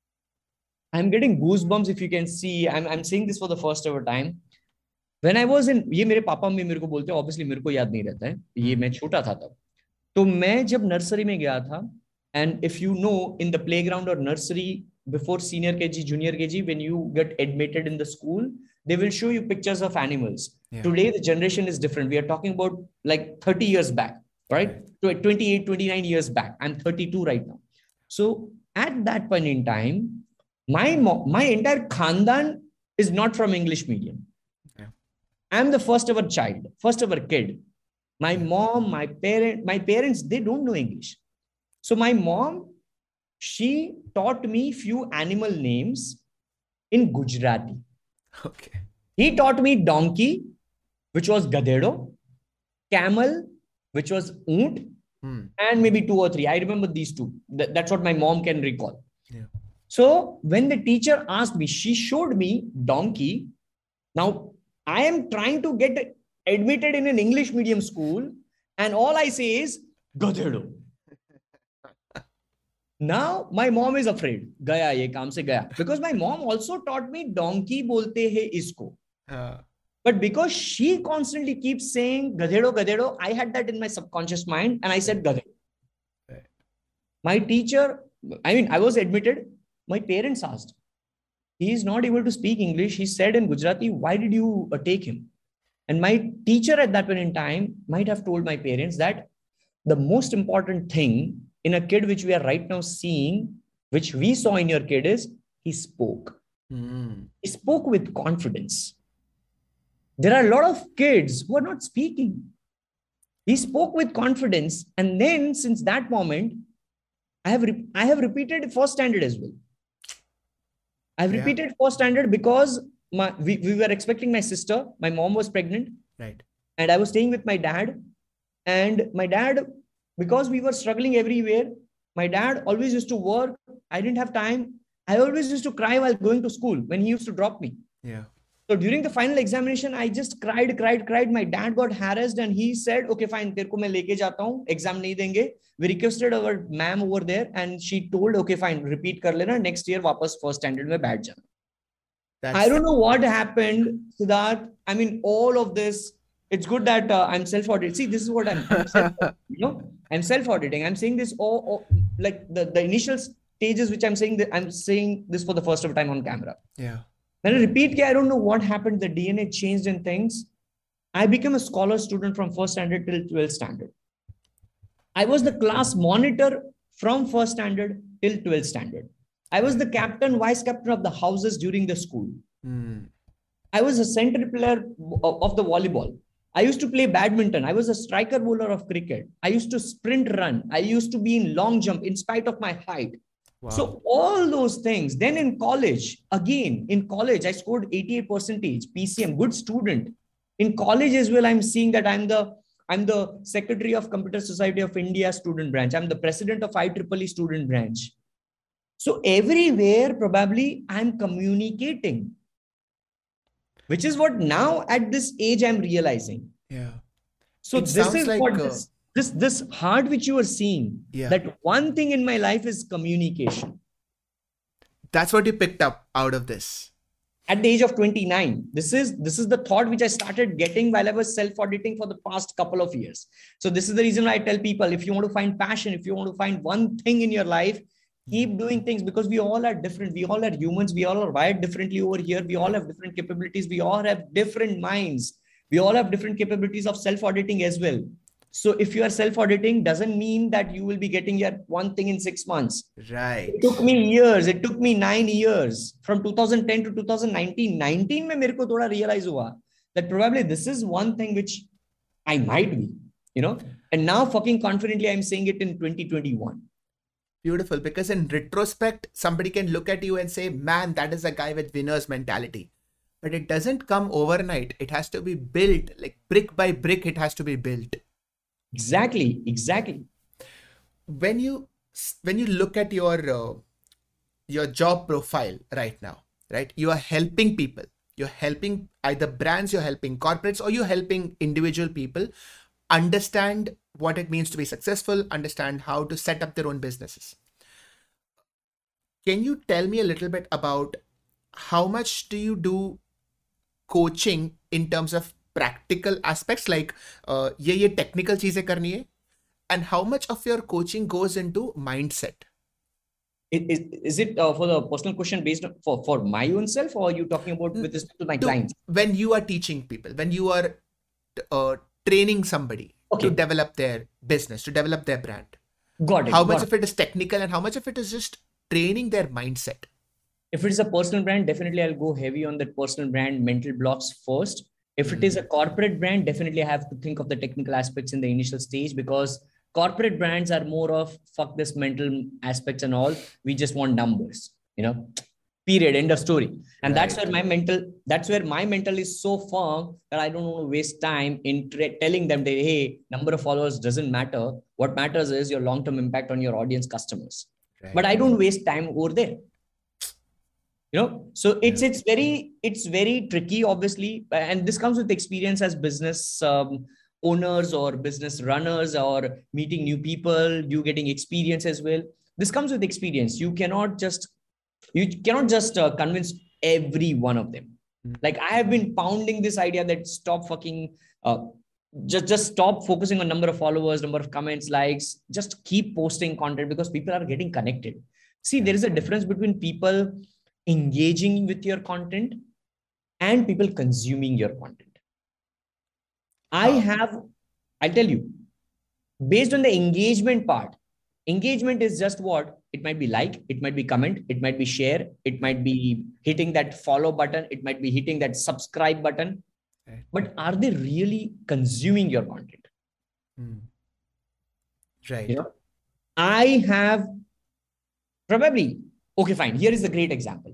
I'm getting goosebumps if you can see. I'm saying this for the first ever time. When I was in, ये मेरे पापा भी मेरे को बोलते हैं, obviously मेरे को याद नहीं रहता है, ये मैं छोटा था तब. तो मैं जब नर्सरी में गया था, and if you know in the playground or nursery before senior KG, junior KG, when you get admitted in the school, they will show you pictures of animals. Yeah. Today, the generation is different. We are talking about like 30 years back, right? 28, 29 years back. I'm 32 right now. So at that point in time, my entire khandan is not from English medium. Yeah. I'm the first ever child, first ever kid. My mom, my parents, they don't know English. So my mom, she taught me few animal names in Gujarati. Okay. He taught me donkey, which was gadedo, camel, which was oont, and maybe 2 or 3. I remember these two. That's what my mom can recall. Yeah. So when the teacher asked me, she showed me donkey. Now I am trying to get admitted in an English medium school, and all I say is gadedo. Now my mom is afraid. Gaya ye kaam se gaya. Because my mom also taught me donkey bolte hai isko. But because she constantly keeps saying gadedo, I had that in my subconscious mind and I said gadedo. Right. My teacher, I was admitted. My parents asked, he is not able to speak English. He said in Gujarati, why did you take him? And my teacher at that point in time might have told my parents that the most important thing in a kid which we are right now seeing, which we saw in your kid, is he spoke. He spoke with confidence. There are a lot of kids who are not speaking. He spoke with confidence. And then since that moment, I have repeated first standard as well. I've repeated first standard because we were expecting my sister. My mom was pregnant. Right. And I was staying with my dad. And my dad, because we were struggling everywhere, my dad always used to work. I didn't have time. I always used to cry while going to school when he used to drop me. Yeah. So during the final examination, I just cried. My dad got harassed and he said, okay, fine, तेरे को मैं लेके जाता हूँ, exam नहीं देंगे. We requested our ma'am over there and she told, okay, fine, repeat कर लेना, next year वापस first standard में बैठ जाना. I don't know what happened, Siddharth. I mean, all of this, it's good that I'm self-auditing. See, this is what I'm I'm self-auditing. I'm saying this like the initial stages, which I'm saying this for the first time on camera. Yeah. When I repeat, I don't know what happened. The DNA changed in things. I became a scholar student from first standard till 12th standard. I was the class monitor from first standard till 12th standard. I was the captain, vice captain of the houses during the school. I was a center player of the volleyball. I used to play badminton. I was a striker bowler of cricket. I used to sprint run. I used to be in long jump in spite of my height. Wow. So all those things. Then in college, I scored 88% PCM, good student. In college as well, I'm seeing that I'm the secretary of Computer Society of India student branch. I'm the president of IEEE student branch. So everywhere, probably I'm communicating, which is what now at this age I'm realizing. Yeah. So this is like what this heart which you are seeing, that one thing in my life is communication. That's what you picked up out of this. At the age of 29, this is the thought which I started getting while I was self-auditing for the past couple of years. So this is the reason why I tell people, if you want to find passion, if you want to find one thing in your life, keep doing things, because we all are different. We all are humans. We all are wired differently over here. We all have different capabilities. We all have different minds. We all have different capabilities of self-auditing as well. So if you are self-auditing, doesn't mean that you will be getting your one thing in 6 months. Right. It took me years. It took me 9 years from 2010 to 2019. 19 mein mere ko thoda realize hua that probably this is one thing which I might be, and now fucking confidently I'm saying it in 2021. Beautiful. Because in retrospect, somebody can look at you and say, man, that is a guy with winner's mentality. But it doesn't come overnight. It has to be built, like brick by brick, it has to be built. Exactly. When you look at your job profile right now, right? You are helping people. You're helping either brands, you're helping corporates, or you're helping individual people understand what it means to be successful, understand how to set up their own businesses. Can you tell me a little bit about how much do you do coaching in terms of practical aspects, like ye technical cheeze karni hai, and how much of your coaching goes into mindset? Is it for the personal question based on for my own self, or are you talking about with respect to my clients? When you are teaching people, when you are training somebody to develop their business, to develop their brand. Got it. How much of it is technical and how much of it is just training their mindset? If it is a personal brand, definitely I'll go heavy on that personal brand mental blocks first. If it is a corporate brand, definitely I have to think of the technical aspects in the initial stage, because corporate brands are more of fuck this mental aspects and all. We just want numbers, period, end of story. And that's where my mental is so firm that I don't want to waste time in telling them that, hey, number of followers doesn't matter. What matters is your long-term impact on your audience customers. Right. But I don't waste time over there. So it's very tricky, obviously. And this comes with experience as business owners or business runners, or meeting new people, you getting experience as well. This comes with experience. You cannot just convince every one of them. Like I have been pounding this idea that stop fucking, just stop focusing on number of followers, number of comments, likes, just keep posting content, because people are getting connected. See, there is a difference between people engaging with your content and people consuming your content. I'll tell you, based on the engagement part, engagement is just what? It might be like, it might be comment, it might be share, it might be hitting that follow button, it might be hitting that subscribe button. But are they really consuming your content? Hmm. Right. You know, I have probably, okay, fine. Here is a great example.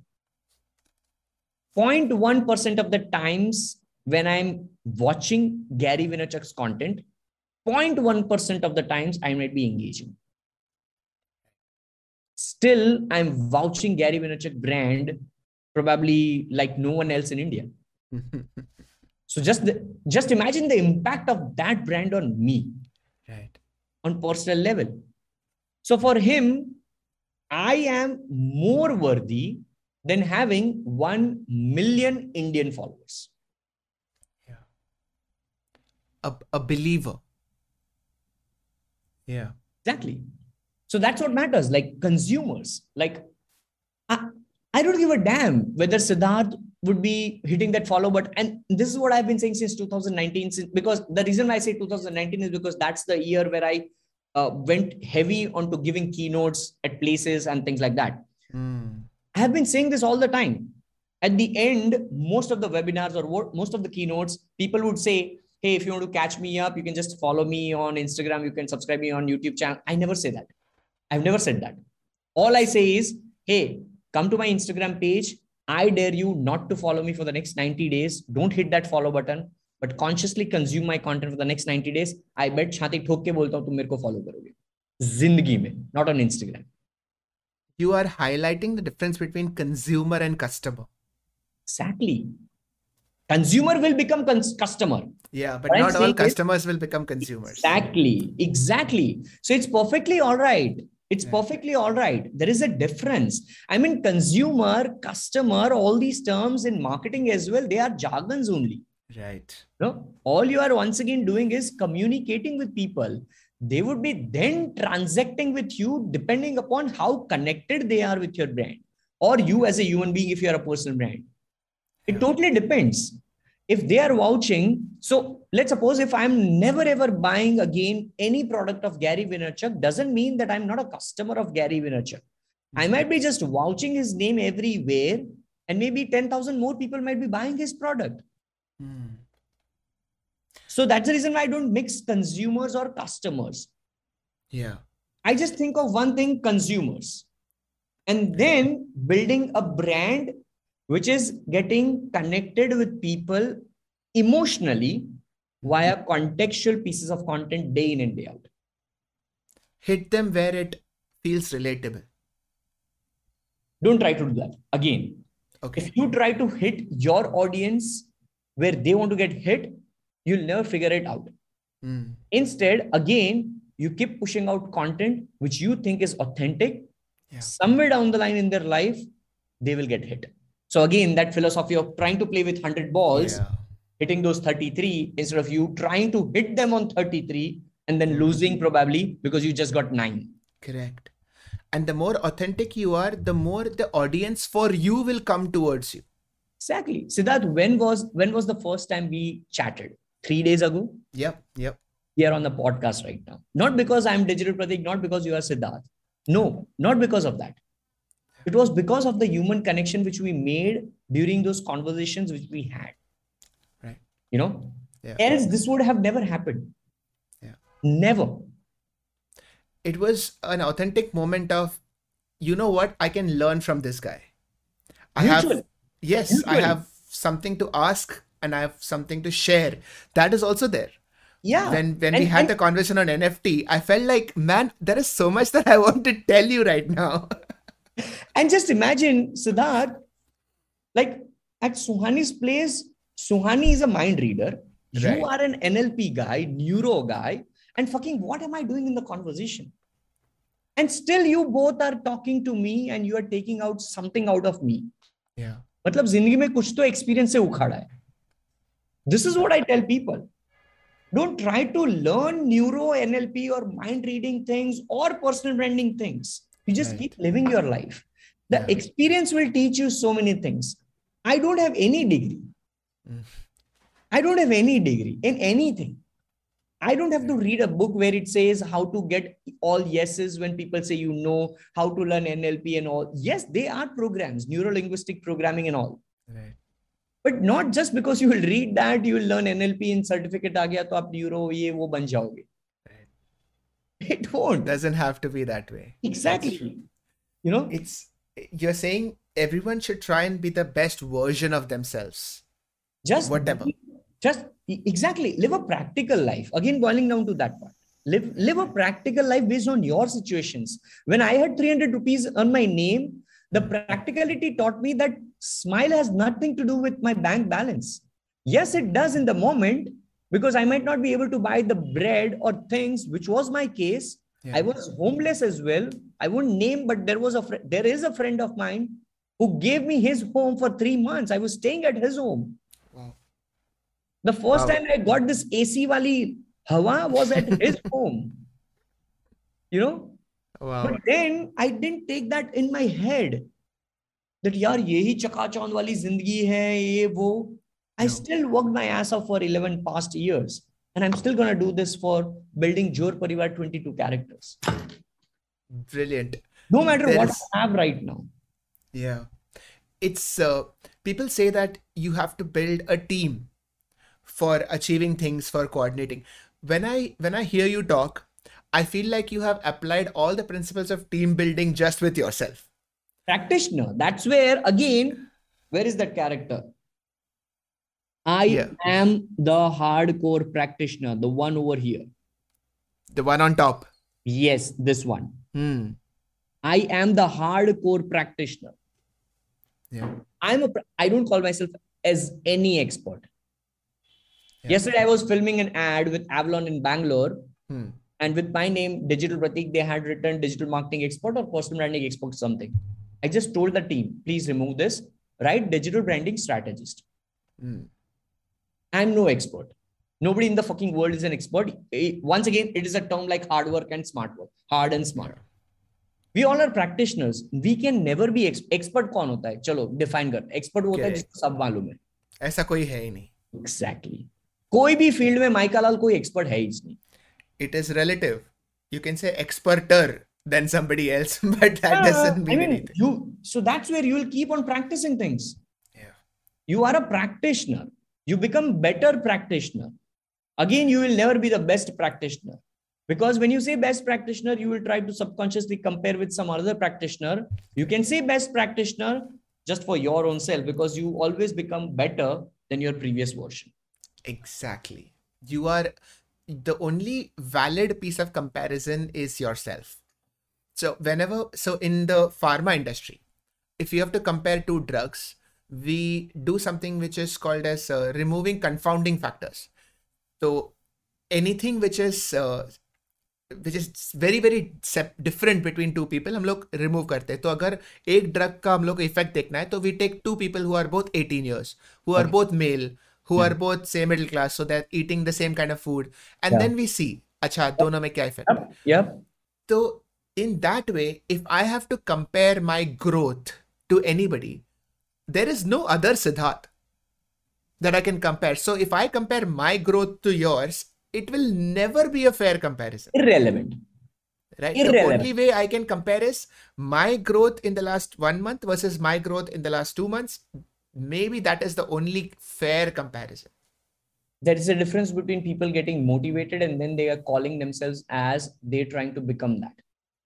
0.1% of the times when I'm watching Gary Vaynerchuk's content, 0.1% of the times I might be engaging. Still, I'm vouching Gary Vaynerchuk brand probably like no one else in India. So just imagine the impact of that brand on me, Right. on personal level. So for him, I am more worthy than having 1 million Indian followers. Yeah. A believer. Yeah. Exactly. So that's what matters. Like consumers, like I don't give a damn whether Siddharth would be hitting that follow button. And this is what I've been saying since 2019. Because the reason why I say 2019 is because that's the year where I went heavy onto giving keynotes at places and things like that. I have been saying this all the time. At the end, most of the webinars or most of the keynotes, people would say, hey, if you want to catch me up, you can just follow me on Instagram. You can subscribe me on YouTube channel. I never say that. I've never said that. All I say is, hey, come to my Instagram page. I dare you not to follow me for the next 90 days. Don't hit that follow button, but consciously consume my content for the next 90 days. I bet छाती ठोक के बोलता हूं तुम मेरे को follow करोगे जिंदगी में, not on Instagram. You are highlighting the difference between consumer and customer. Exactly. Consumer will become customer. Yeah, but not all customers will become consumers. Exactly. So it's perfectly all right. It's perfectly all right. There is a difference. I mean, consumer, customer, all these terms in marketing as well, they are jargons only. Right. No, all you are once again doing is communicating with people. They would be then transacting with you depending upon how connected they are with your brand or you as a human being if you are a personal brand. It totally depends. If they are vouching, so let's suppose if I'm never ever buying again any product of Gary Vaynerchuk, doesn't mean that I'm not a customer of Gary Vaynerchuk. I might be just vouching his name everywhere, and maybe 10,000 more people might be buying his product. So that's the reason why I don't mix consumers or customers. Yeah. I just think of one thing, consumers, and then building a brand which is getting connected with people emotionally via contextual pieces of content day in and day out. Hit them where it feels relatable. Don't try to do that. Again, if you try to hit your audience where they want to get hit, you'll never figure it out. Instead, again, you keep pushing out content which you think is authentic. Somewhere down the line in their life, they will get hit. So again, that philosophy of trying to play with 100 balls, hitting those 33 instead of you trying to hit them on 33 and then losing probably because you just got 9. Correct. And the more authentic you are, the more the audience for you will come towards you. Exactly. Siddharth, when was the first time we chatted? 3 days ago? Yep. We are on the podcast right now. Not because I'm Digital Pratik, not because you are Siddharth. No, not because of that. It was because of the human connection which we made during those conversations which we had. Right. You know, else this would have never happened. Never. It was an authentic moment of, you know what, I can learn from this guy. I have something to ask and I have something to share. That is also there. Yeah. When we had the conversation on NFT, I felt like, man, there is so much that I want to tell you right now. And just imagine, Siddharth, like at Suhani's place, Suhani is a mind reader. Right. You are an NLP guy, neuro guy, and fucking what am I doing in the conversation? And still you both are talking to me and you are taking out something out of me. Yeah. मतलब जिंदगी में कुछ तो experience से उखाड़ा है. This is what I tell people. Don't try to learn neuro, NLP or mind reading things or personal branding things. You just keep living your life. The experience will teach you so many things. I don't have any degree. I don't have any degree in anything. I don't have to read a book where it says how to get all yeses when people say, you know, how to learn NLP and all. Yes, they are programs, neuro-linguistic programming and all. Right. But not just because you will read that, you will learn NLP in certificate आ गया तो आप neuro ये वो बन जाओगे. It won't. Doesn't have to be that way. That's Exactly. true. You know, You're saying everyone should try and be the best version of themselves, just whatever. exactly live a practical life. Again, boiling down to that part. Live a practical life based on your situations. When I had 300 rupees on my name, the practicality taught me that smile has nothing to do with my bank balance. Yes, it does in the moment, because I might not be able to buy the bread or things, which was my case. Yeah. I was homeless as well. I wouldn't name, but there is a friend of mine who gave me his home for 3 months. I was staying at his home. Wow. The first Wow. time I got this AC wali hawa was at his home, you know. Wow. But then I didn't take that in my head that yaar yehi chakachaund wali zindagi hai ye wo. I No. still worked my ass off for 11 past years, and I'm still gonna do this for building Jor Parivar 22 characters. Brilliant. No matter There what is- I have right now. Yeah. It's people say that you have to build a team for achieving things, for coordinating. When I hear you talk, I feel like you have applied all the principles of team building just with yourself. Practitioner. That's where, again, where is that character? I Yeah. am the hardcore practitioner, the one over here. The one on top. Yes, this one. Hmm. I am the hardcore practitioner. Yeah. I don't call myself as any expert. Yeah. Yesterday, I was filming an ad with Avalon in Bangalore. Hmm. And with my name, Digital Pratik, they had written digital marketing expert or personal branding expert, something. I just told the team, please remove this, write digital branding strategist. Hmm. I'm no expert. Nobody in the fucking world is an expert. Once again, it is a term like hard work and smart work. Hard and smart. We all are practitioners. We can never be expert. कौन होता है? चलो define कर. Expert वो होता है जिसको सब मालूम है. ऐसा कोई है ही नहीं. Exactly. कोई भी फील्ड में माइका लाल कोई expert है ही नहीं. It is relative. You can say experter than somebody else, but that doesn't mean anything. So that's where you will keep on practicing things. Yeah. You are a practitioner. You become better practitioner. Again, you will never be the best practitioner. Because when you say best practitioner, you will try to subconsciously compare with some other practitioner. You can say best practitioner just for your own self, because you always become better than your previous version. Exactly. You are the only valid piece of comparison is yourself. So in the pharma industry, if you have to compare two drugs, we do something which is called as removing confounding factors. So anything which is very very different between two people हम लोग remove करते हैं. तो अगर एक drug का हम लोग effect देखना है, तो we take two people who are both 18 years, who are both male, who are both say middle class, so they're eating the same kind of food, and then we see अच्छा दोनों में क्या effect है. Yep. So in that way, if I have to compare my growth to anybody, there is no other Siddharth that I can compare. So if I compare my growth to yours, it will never be a fair comparison. Irrelevant. Right? Irrelevant. The only way I can compare is my growth in the last 1 month versus my growth in the last 2 months. Maybe that is the only fair comparison. There is a difference between people getting motivated and then they are calling themselves as they're trying to become that.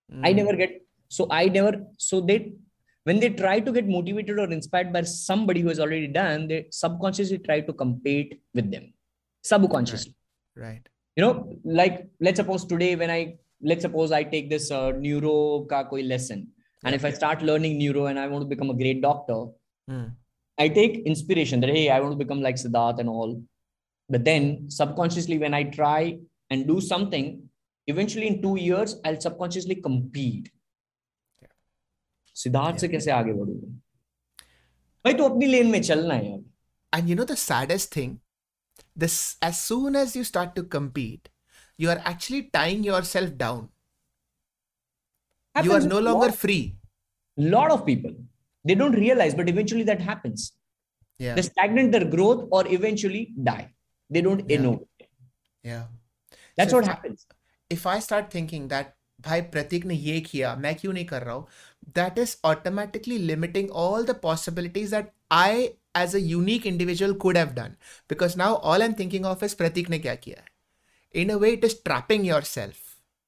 When they try to get motivated or inspired by somebody who has already done, they subconsciously try to compete with them. Subconsciously. Right. You know, like let's suppose I take this neuro ka koi lesson. And if I start learning neuro and I want to become a great doctor, I take inspiration that, hey, I want to become like Siddharth and all. But then subconsciously, when I try and do something, eventually in 2 years, I'll subconsciously compete. Siddharth से कैसे आगे बढ़ूंगा भाई तो अपनी लेन में चलना है यार. And you know the saddest thing, as soon as you start to compete, you are actually tying yourself down. You are no longer free. Lot of people, they don't realize, but eventually that happens. Yeah. They stagnate their growth or eventually die. They don't innovate. Yeah. That's what happens. If I start thinking that भाई प्रतीक ने ये किया मैं क्यों नहीं कर रहा हूँ, that is automatically limiting all the possibilities that I as a unique individual could have done, because now all I'm thinking of is प्रतीक ने क्या किया है. In a way, it is trapping yourself.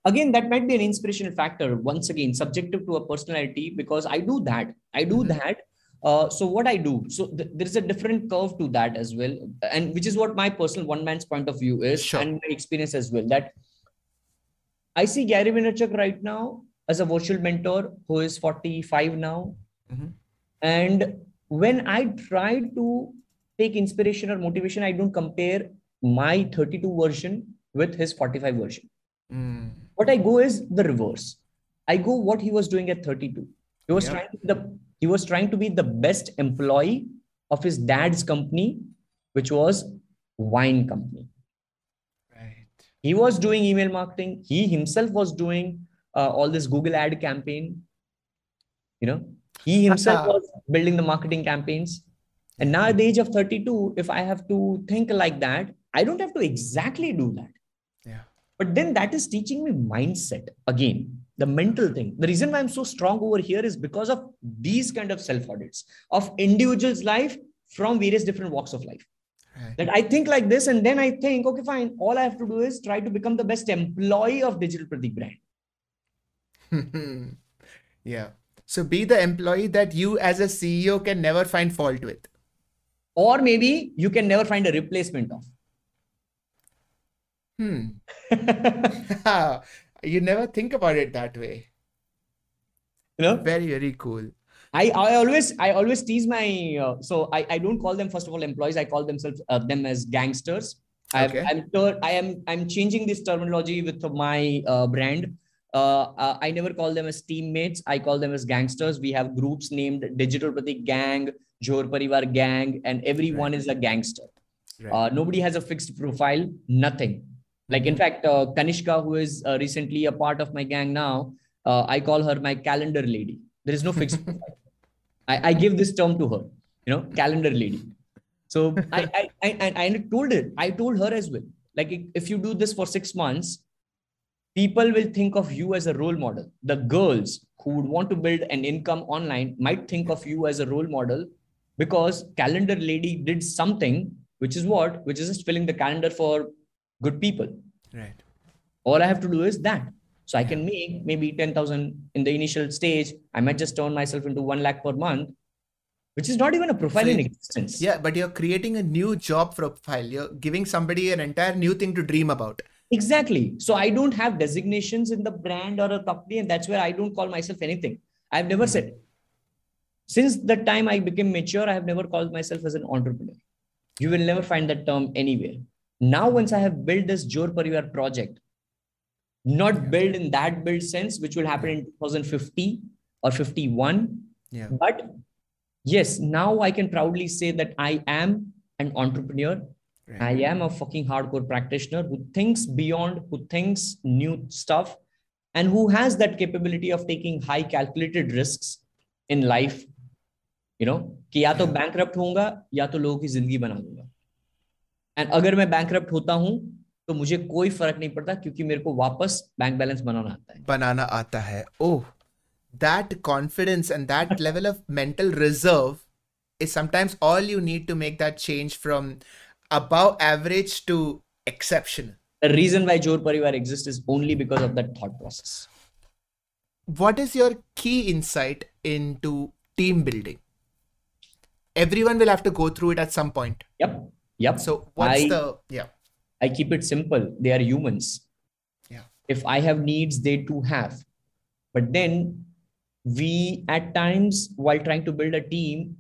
again, that might be an inspirational factor. Once again, subjective to a personality, because I do that. So what I do, so there is a different curve to that as well, and which is what my personal one man's point of view is, Sure. and my experience as well. That I see Gary Vaynerchuk right now as a virtual mentor who is 45 now. And when I try to take inspiration or motivation, I don't compare my 32 version with his 45 version. What I go is the reverse. I go what he was doing at 32. He was trying to be the best employee of his dad's company, which was wine company. Right. He was doing email marketing. He himself was doing all this Google ad campaign. He himself was building the marketing campaigns. And now at the age of 32, if I have to think like that, I don't have to exactly do that. Yeah. But then that is teaching me mindset again, the mental thing. The reason why I'm so strong over here is because of these kind of self-audits of individuals' life from various different walks of life. Right. That I think like this, and then I think, okay, fine. All I have to do is try to become the best employee of Digital Pratik brand. Yeah. So be the employee that you as a CEO can never find fault with. Or maybe you can never find a replacement of. You never think about it that way. Very, very cool. I always tease my so I don't call them first of all employees. I call them as gangsters. I'm changing this terminology with my brand. I never call them as teammates. I call them as gangsters. We have groups named Digital Pratik Gang, Jhor Parivar Gang, and everyone is a gangster. Right. Nobody has a fixed profile. Nothing. Like, in fact, Kanishka, who is recently a part of my gang now, I call her my calendar lady. There is no fixed profile. I give this term to her, calendar lady. So I told her as well, like, if you do this for 6 months, people will think of you as a role model. The girls who would want to build an income online might think of you as a role model because calendar lady did something, which is just filling the calendar for good people. Right. All I have to do is that. So I can make maybe 10,000 in the initial stage. I might just turn myself into 1 lakh per month, which is not even a profile in existence. Yeah, but you're creating a new job profile. You're giving somebody an entire new thing to dream about. Exactly. So I don't have designations in the brand or a company, and that's where I don't call myself anything. I've never said. Since the time I became mature, I have never called myself as an entrepreneur. You will never find that term anywhere. Now, once I have built this Jhor Parivar project, not build in that build sense, which will happen in 2050 or 51. Yeah. But yes, now I can proudly say that I am an entrepreneur. Right. I am a fucking hardcore practitioner who thinks beyond, who thinks new stuff, and who has that capability of taking high calculated risks in life. कि या तो bankrupt होऊंगा या तो लोगों की जिंदगी बना दूंगा. And अगर मैं bankrupt होता हूं तो मुझे कोई फर्क नहीं पड़ता क्योंकि मेरे को वापस बैंक बैलेंस बनाना आता है. Oh, that confidence and that level of mental reserve is sometimes all you need to make that change from above average to exceptional. The reason why Jhor Parivar exists is only because of that thought process. What is your key insight into team building? Everyone will have to go through it at some point. Yep. So I keep it simple. They are humans. Yeah. If I have needs, they too have. But then we, at times, while trying to build a team,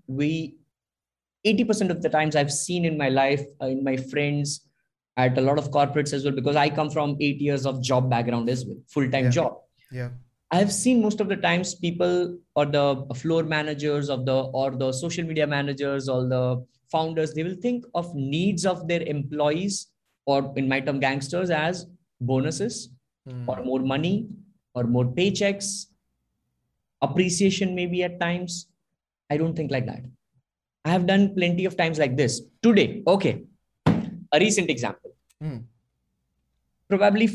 80% of the times I've seen in my life, in my friends, at a lot of corporates as well, because I come from 8 years of job background as well, full-time job. Yeah. I have seen most of the times people or the floor managers or the social media managers or the founders, they will think of needs of their employees, or in my term gangsters, as bonuses or more money or more paychecks, appreciation maybe at times. I don't think like that. I have done plenty of times like this. Today, okay, a recent example. Probably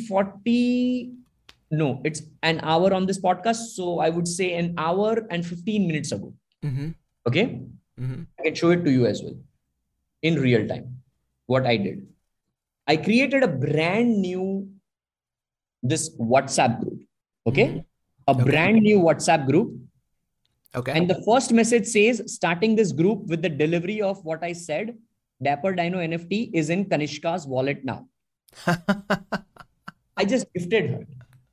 it's an hour on this podcast. So I would say an hour and 15 minutes ago. Okay. I can show it to you as well in real time. What I did. I created a brand new this WhatsApp group. Okay. A Okay. brand new WhatsApp group. Okay. And the first message says, starting this group with the delivery of what I said, Dapper Dino NFT is in Kanishka's wallet now. I just gifted her.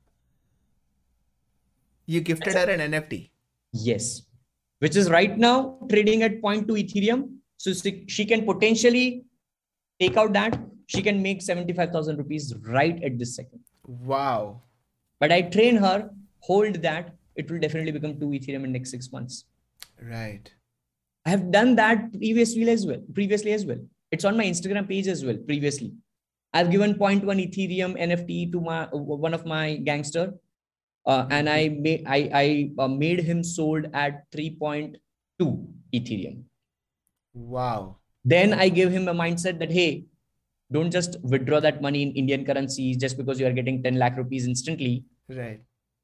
You gifted her an NFT. Yes. Which is right now trading at 0.2 Ethereum. So she can potentially take out that. She can make 75,000 rupees right at this second. Wow. But I train her, hold that. It will definitely become 2 Ethereum in next 6 months. Right. I have done that previously as well. It's on my Instagram page as well. Previously, I've given 0.1 Ethereum NFT to one of my gangster, and I made him sold at 3.2 Ethereum. Wow. Then I gave him a mindset that, hey, don't just withdraw that money in Indian currency just because you are getting 10 lakh rupees instantly. Right.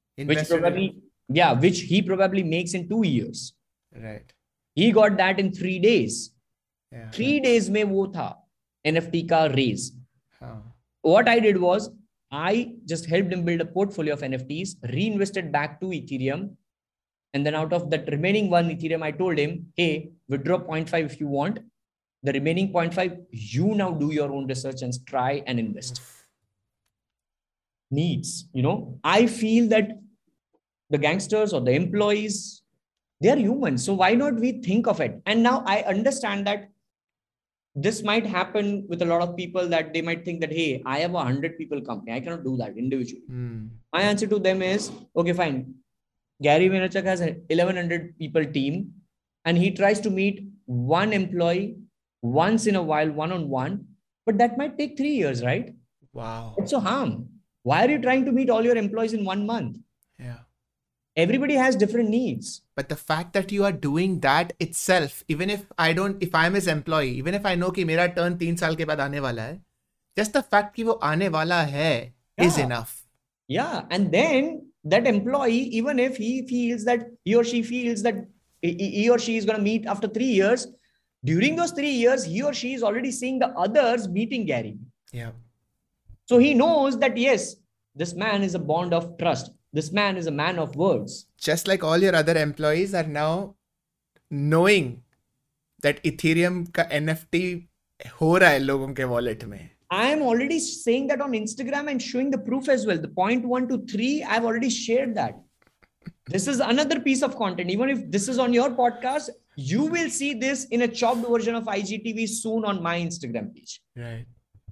Which he probably makes in 2 years. Right. He got that in 3 days. Yeah. 3 days mein wo tha NFT ka raise. Huh. What I did was I just helped him build a portfolio of NFTs, reinvested back to Ethereum. And then out of that remaining 1 Ethereum, I told him, hey, withdraw 0.5 if you want. The remaining 0.5, you now do your own research and try and invest. Needs, I feel that the gangsters or the employees, they are human. So why not we think of it? And now I understand that this might happen with a lot of people, that they might think that, hey, I have a 100 people company. I cannot do that individually. My answer to them is, okay, fine. Gary Vaynerchuk has an 1100 people team, and he tries to meet one employee once in a while, one-on-one, but that might take 3 years, right? Wow. What's so harm? Why are you trying to meet all your employees in 1 month? Yeah. Everybody has different needs. But the fact that you are doing that itself, even if I'm his employee, even if I know कि मेरा turn 3 साल के बाद आने वाला है, just the fact कि वो आने वाला है is enough. Yeah. And then that employee, even if he or she feels that he or she is going to meet after 3 years, during those 3 years, he or she is already seeing the others meeting Gary. Yeah. So he knows that, yes, this man is a bond of trust. This man is a man of words. Just like all your other employees are now knowing that Ethereum का NFT हो रहा है लोगों के wallet में. I am already saying that on Instagram and showing the proof as well. The 0.1 to 3, I've already shared that. This is another piece of content. Even if this is on your podcast, you will see this in a chopped version of IGTV soon on my Instagram page. Right.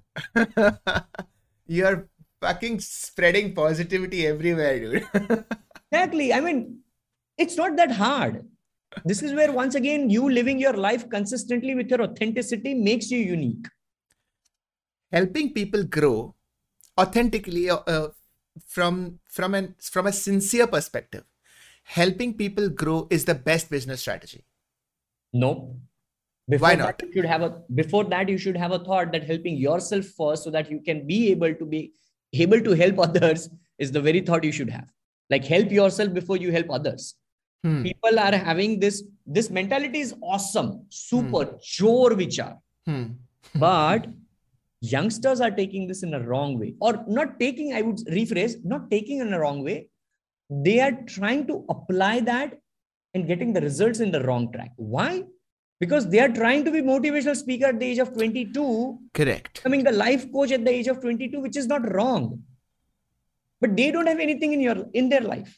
You're fucking spreading positivity everywhere, dude. Exactly. I mean, it's not that hard. This is where, once again, you living your life consistently with your authenticity makes you unique. Helping people grow authentically from a sincere perspective. Helping people grow is the best business strategy. No. Why not? Before that, you should have a thought that helping yourself first, so that you can be able to help others, is the very thought you should have. Like, help yourself before you help others. People are having this mentality is awesome, super, jor vichar. But youngsters are taking this in a wrong way, or not taking, I would rephrase, not taking in a wrong way. They are trying to apply that and getting the results in the wrong track. Why? Because they are trying to be motivational speaker at the age of 22. Correct. Becoming the life coach at the age of 22, which is not wrong. But they don't have anything in their life.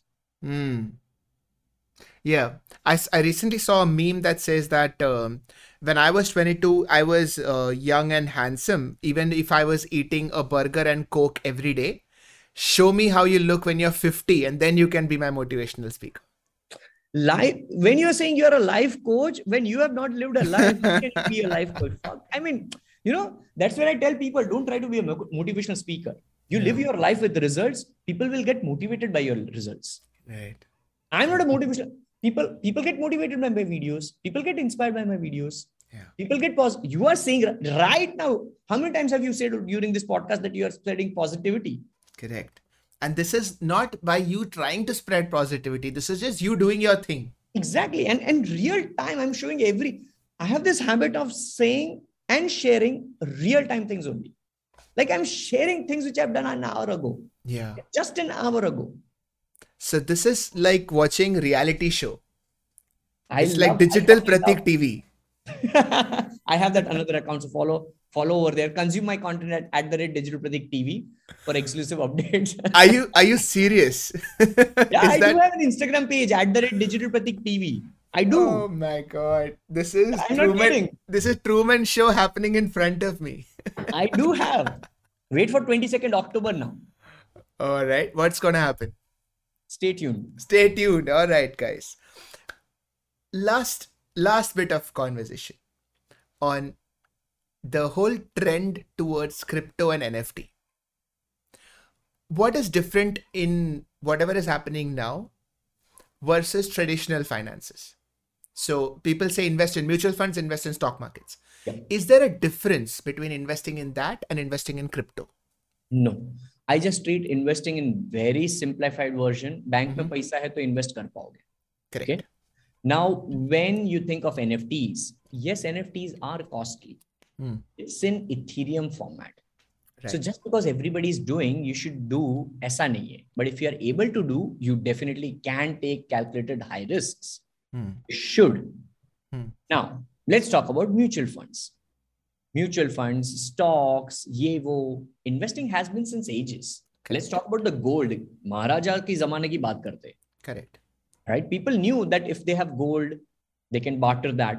Yeah. I recently saw a meme that says that when I was 22, I was young and handsome. Even if I was eating a burger and Coke every day, show me how you look when you're 50, and then you can be my motivational speaker. When you're saying you're a life coach, when you have not lived a life, you can be a life coach. I mean, that's when I tell people, don't try to be a motivational speaker. You live your life with the results. People will get motivated by your results. Right. I'm not a motivational. People get motivated by my videos. People get inspired by my videos. Yeah. People get positive. You are saying right now, how many times have you said during this podcast that you are spreading positivity? Correct. And this is not by you trying to spread positivity. This is just you doing your thing. Exactly. And real time, I'm showing I have this habit of saying and sharing real time things only. Like I'm sharing things which I've done an hour ago, Yeah. just an hour ago. So this is like watching reality show. I It's like love, digital I fucking Pratik love. TV. I have that another account, so follow over there. Consume my content at the rate Digital Pratik TV for exclusive updates. Are you serious? Yeah, Is I do that? have an Instagram page at the rate Digital Pratik TV. I do. Oh my God. This is I'm not Truman. kidding. This is Truman Show happening in front of me. I do have. Wait for 22nd October now. All right. What's gonna happen? Stay tuned. Stay tuned. All right, guys. Last bit of conversation on the whole trend towards crypto and NFT. What is different in whatever is happening now versus traditional finances? So people say invest in mutual funds, invest in stock markets. Yeah. Is there a difference between investing in that and investing in crypto? No. I just treat investing in very simplified version. Bank में पैसा है तो invest कर पाओगे. Correct. Okay. Now, when you think of NFTs, yes, NFTs are costly. It's in Ethereum format. Right. So just because everybody is doing, you should do ऐसा नहीं है. But if you are able to do, you definitely can take calculated high risks. You should. Now, let's talk about mutual funds. Mutual funds, stocks, yevo, investing has been since ages. Let's talk about the gold. Maharaja की ज़माने की बात करते. Correct. Right? People knew that if they have gold, they can barter that.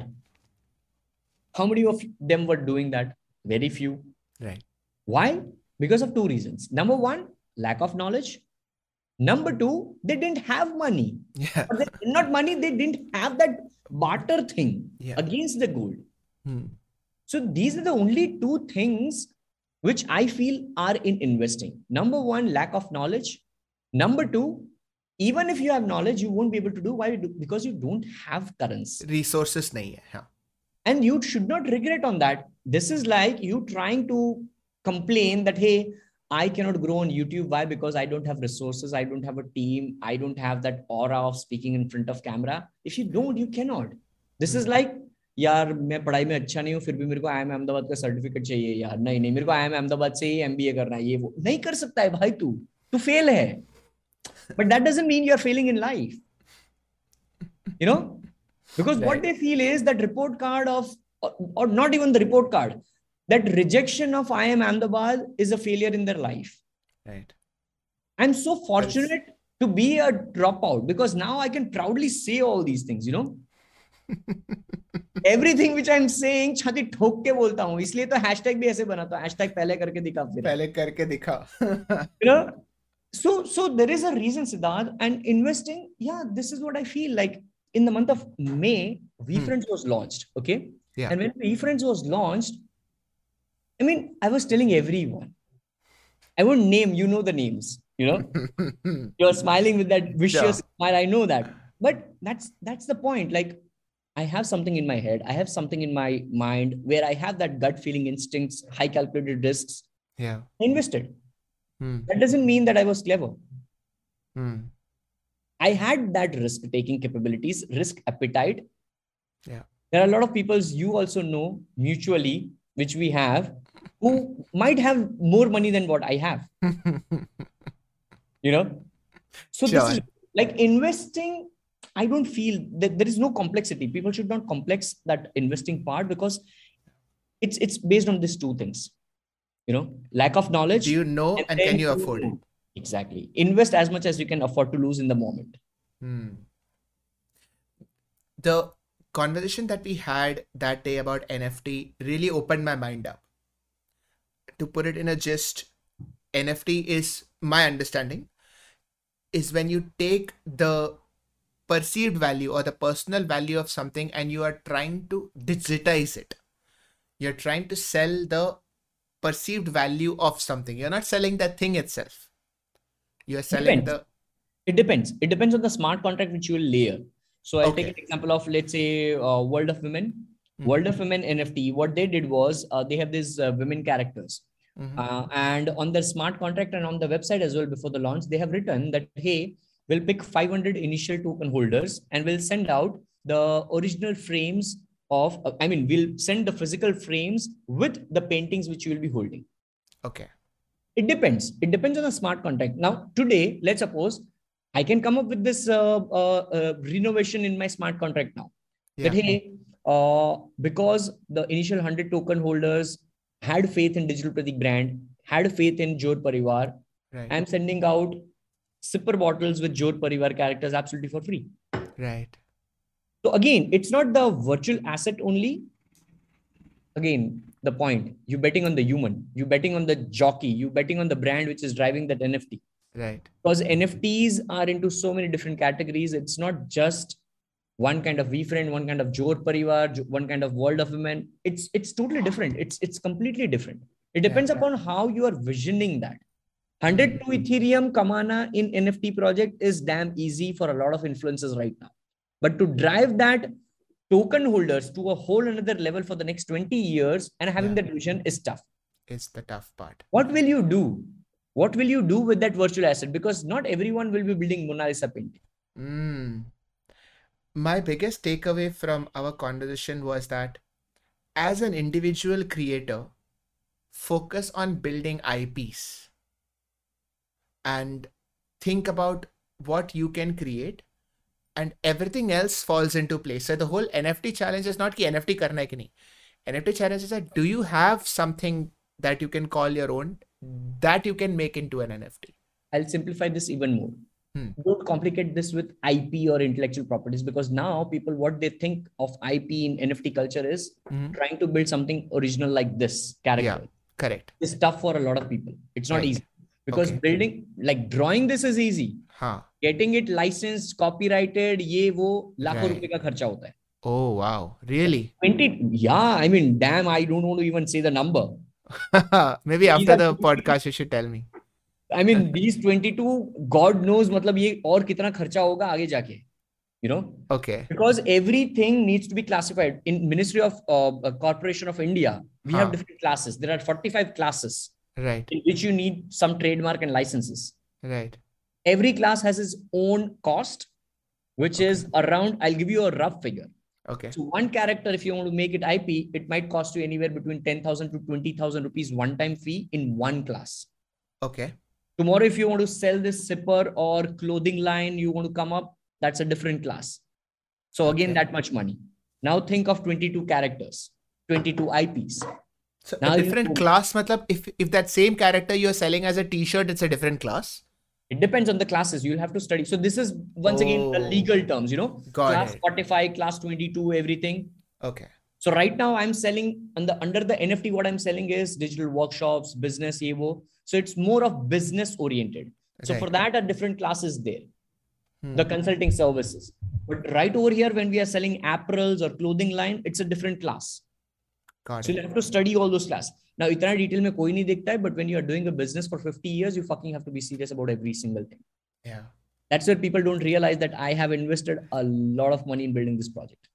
How many of them were doing that? Very few. Right. Why? Because of two reasons. Number one, lack of knowledge. Number two, they didn't have money. Yeah. Or not money, they didn't have that barter thing against the gold. So these are the only two things which I feel are in investing. Number one, lack of knowledge. Number two, even if you have knowledge, you won't be able to do. Why? Because you don't have currency. Resources nahi hai. Yeah. And you should not regret on that. This is like you trying to complain that, hey, I cannot grow on YouTube. Why? Because I don't have resources. I don't have a team. I don't have that aura of speaking in front of camera. If you don't, you cannot. This is like, यार मैं पढ़ाई में अच्छा नहीं हूँ फिर भी मेरे को IIM अहमदाबाद का सर्टिफिकेट चाहिए यार नहीं मेरे को IIM अहमदाबाद से ही MBA करना है ये वो नहीं कर सकता है भाई तू फेल है. But that doesn't mean you're failing in life. You know? Because what they feel is that report card of, or not even the report card, that rejection of IIM Ahmedabad is a failure in their life. Right. I'm so fortunate to be a dropout because now I can proudly say all these things, you know? Everything which I'm saying, छाती ठोक के बोलता हूँ. इसलिए तो hashtag भी ऐसे बनाता हूँ. Hashtag पहले करके दिखा फिर. पहले करके दिखा. You know? So there is a reason, Siddharth, and investing, yeah, this is what I feel like. In the month of May, VFriends was launched, okay? Yeah. And when VFriends was launched, I mean, I was telling everyone, I won't name, you know the names, you know? You're smiling with that vicious smile, I know that. But that's the point. Like, I have something in my head, I have something in my mind where I have that gut feeling instincts, high calculated risks. Yeah. I invested. That doesn't mean that I was clever. I had that risk-taking capabilities, risk appetite. Yeah. There are a lot of people you also know mutually, which we have, who might have more money than what I have. You know? So this is like investing. I don't feel that there is no complexity. People should not complex that investing part because it's based on these two things. You know, lack of knowledge. Do you know and can you afford it? Exactly. Invest as much as you can afford to lose in the moment. The conversation that we had that day about NFT really opened my mind up. To put it in a gist, NFT is, my understanding, is when you take the perceived value or the personal value of something and you are trying to digitize it. You're trying to sell the perceived value of something. You're not selling that thing itself. You're selling It depends. It depends on the smart contract which you will layer. So I'll take an example of, let's say, World of Women. World of Women NFT. What they did was they have these women characters. And on their smart contract and on the website as well before the launch, they have written that, hey, we'll pick 500 initial token holders and we'll send out the original frames of, we'll send the physical frames with the paintings which you will be holding. Okay. It depends. It depends on the smart contract. Now, today, let's suppose I can come up with this renovation in my smart contract now. Yeah. That, hey, because the initial 100 token holders had faith in Digital Pratik brand, had faith in Jor Parivar, Right. I'm sending out sipper bottles with Jor Parivar characters absolutely for free. Right. So again, it's not the virtual asset only. Again, the point, you're betting on the human, you're betting on the jockey, you're betting on the brand which is driving that NFT. Right. Because NFTs are into so many different categories. It's not just one kind of VFriend, one kind of Jor Parivar, one kind of World of Women. It's totally different. It's completely different. It depends upon how you are visioning that. 102 Ethereum Kamana in NFT project is damn easy for a lot of influencers right now. But to drive that token holders to a whole another level for the next 20 years and having that vision is tough. It's the tough part. What will you do? What will you do with that virtual asset? Because not everyone will be building Mona Lisa painting. My biggest takeaway from our conversation was that as an individual creator, focus on building IPs and think about what you can create, and everything else falls into place. So the whole NFT challenge is not ki NFT karna hai ki nahi. NFT challenge is that do you have something that you can call your own that you can make into an NFT? I'll simplify this even more. Don't complicate this with IP or intellectual properties, because now people, what they think of IP in NFT culture is trying to build something original like this character. Yeah, correct. It's tough for a lot of people. It's not easy. Because building, like drawing this is easy. Getting it licensed, copyrighted, ye wo, लाखों रुपए का खर्चा होता है. Oh, wow. Really? 20, yeah, I mean, damn, I don't want to even say the number. Maybe after the podcast, you should tell me. I mean, these 22, God knows, मतलब ये और कितना खर्चा होगा आगे जाके, you know? Okay. Because everything needs to be classified. In Ministry of Corporation of India, we have different classes. There are 45 classes. Right. In which you need some trademark and licenses. Right. Every class has its own cost, which is around, I'll give you a rough figure. Okay. So one character, if you want to make it IP, it might cost you anywhere between 10,000 to 20,000 rupees one-time fee in one class. Okay. Tomorrow, if you want to sell this zipper or clothing line, you want to come up, that's a different class. So again, that much money. Now think of 22 characters, 22 IPs. So now a different class, matlab, if that same character you're selling as a t-shirt, it's a different class? It depends on the classes. You'll have to study. So this is once again the legal terms, you know, class 45, class 22, everything. Okay. So right now I'm selling under the NFT, what I'm selling is digital workshops, business, Evo. So it's more of business oriented. So for that are different classes there, the consulting services. But right over here, when we are selling apparels or clothing line, it's a different class. So you have to study all those classes. Now, itna detail mein koi nahi dekhta hai, but when you are doing a business for 50 years, you fucking have to be serious about every single thing. Yeah. That's where people don't realize that I have invested a lot of money in building this project.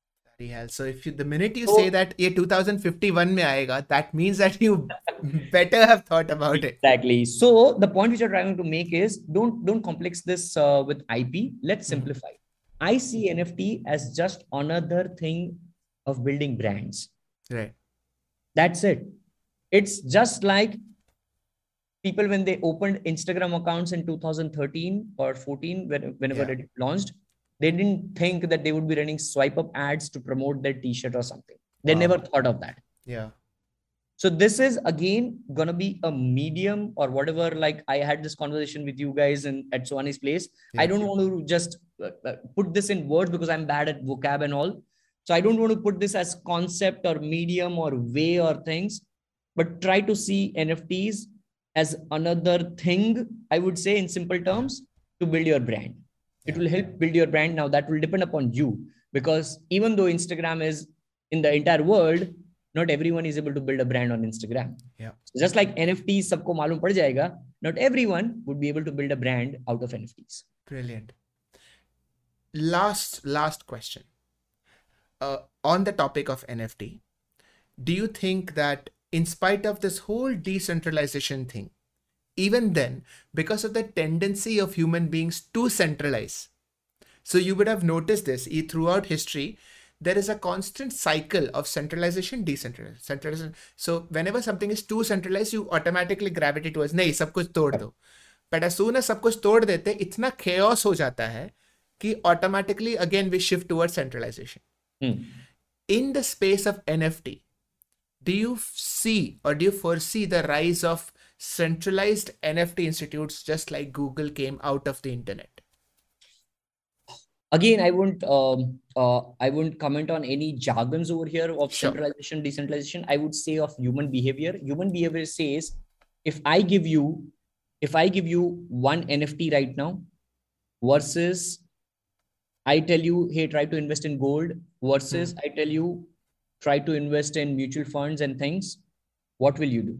So if the minute you say that ye 2051 mein aayega, that means that you better have thought about it. Exactly. So the point which you're trying to make is don't complex this with IP. Let's simplify. I see NFT as just another thing of building brands. Right. That's it. It's just like people when they opened Instagram accounts in 2013 or 14, whenever it launched, they didn't think that they would be running swipe up ads to promote their t-shirt or something. They never thought of that. Yeah. So this is again going to be a medium or whatever. Like I had this conversation with you guys at Swani's place. Yeah. I don't want to just put this in words because I'm bad at vocab and all. So I don't want to put this as concept or medium or way or things, but try to see NFTs as another thing, I would say in simple terms, to build your brand. It will help build your brand. Now that will depend upon you, because even though Instagram is in the entire world, not everyone is able to build a brand on Instagram. Yeah. So just like NFTs, sabko malum pad jayega, not everyone would be able to build a brand out of NFTs. Brilliant. Last question. On the topic of NFT, do you think that in spite of this whole decentralization thing, even then, because of the tendency of human beings to centralize, so you would have noticed this throughout history, there is a constant cycle of centralization, decentralization, centralization. So whenever something is too centralized, you automatically gravitate towards नहीं सब कुछ तोड़ दो. But as soon as सब कुछ तोड़ देते, इतना chaos हो जाता है कि automatically again we shift towards centralization. In the space of NFT, do you see or do you foresee the rise of centralized NFT institutes just like Google came out of the internet? Again, I won't comment on any jargons over here of centralization, decentralization. I would say of human behavior. Human behavior says, if I give you one NFT right now versus I tell you, hey, try to invest in gold versus I tell you, try to invest in mutual funds and things, what will you do?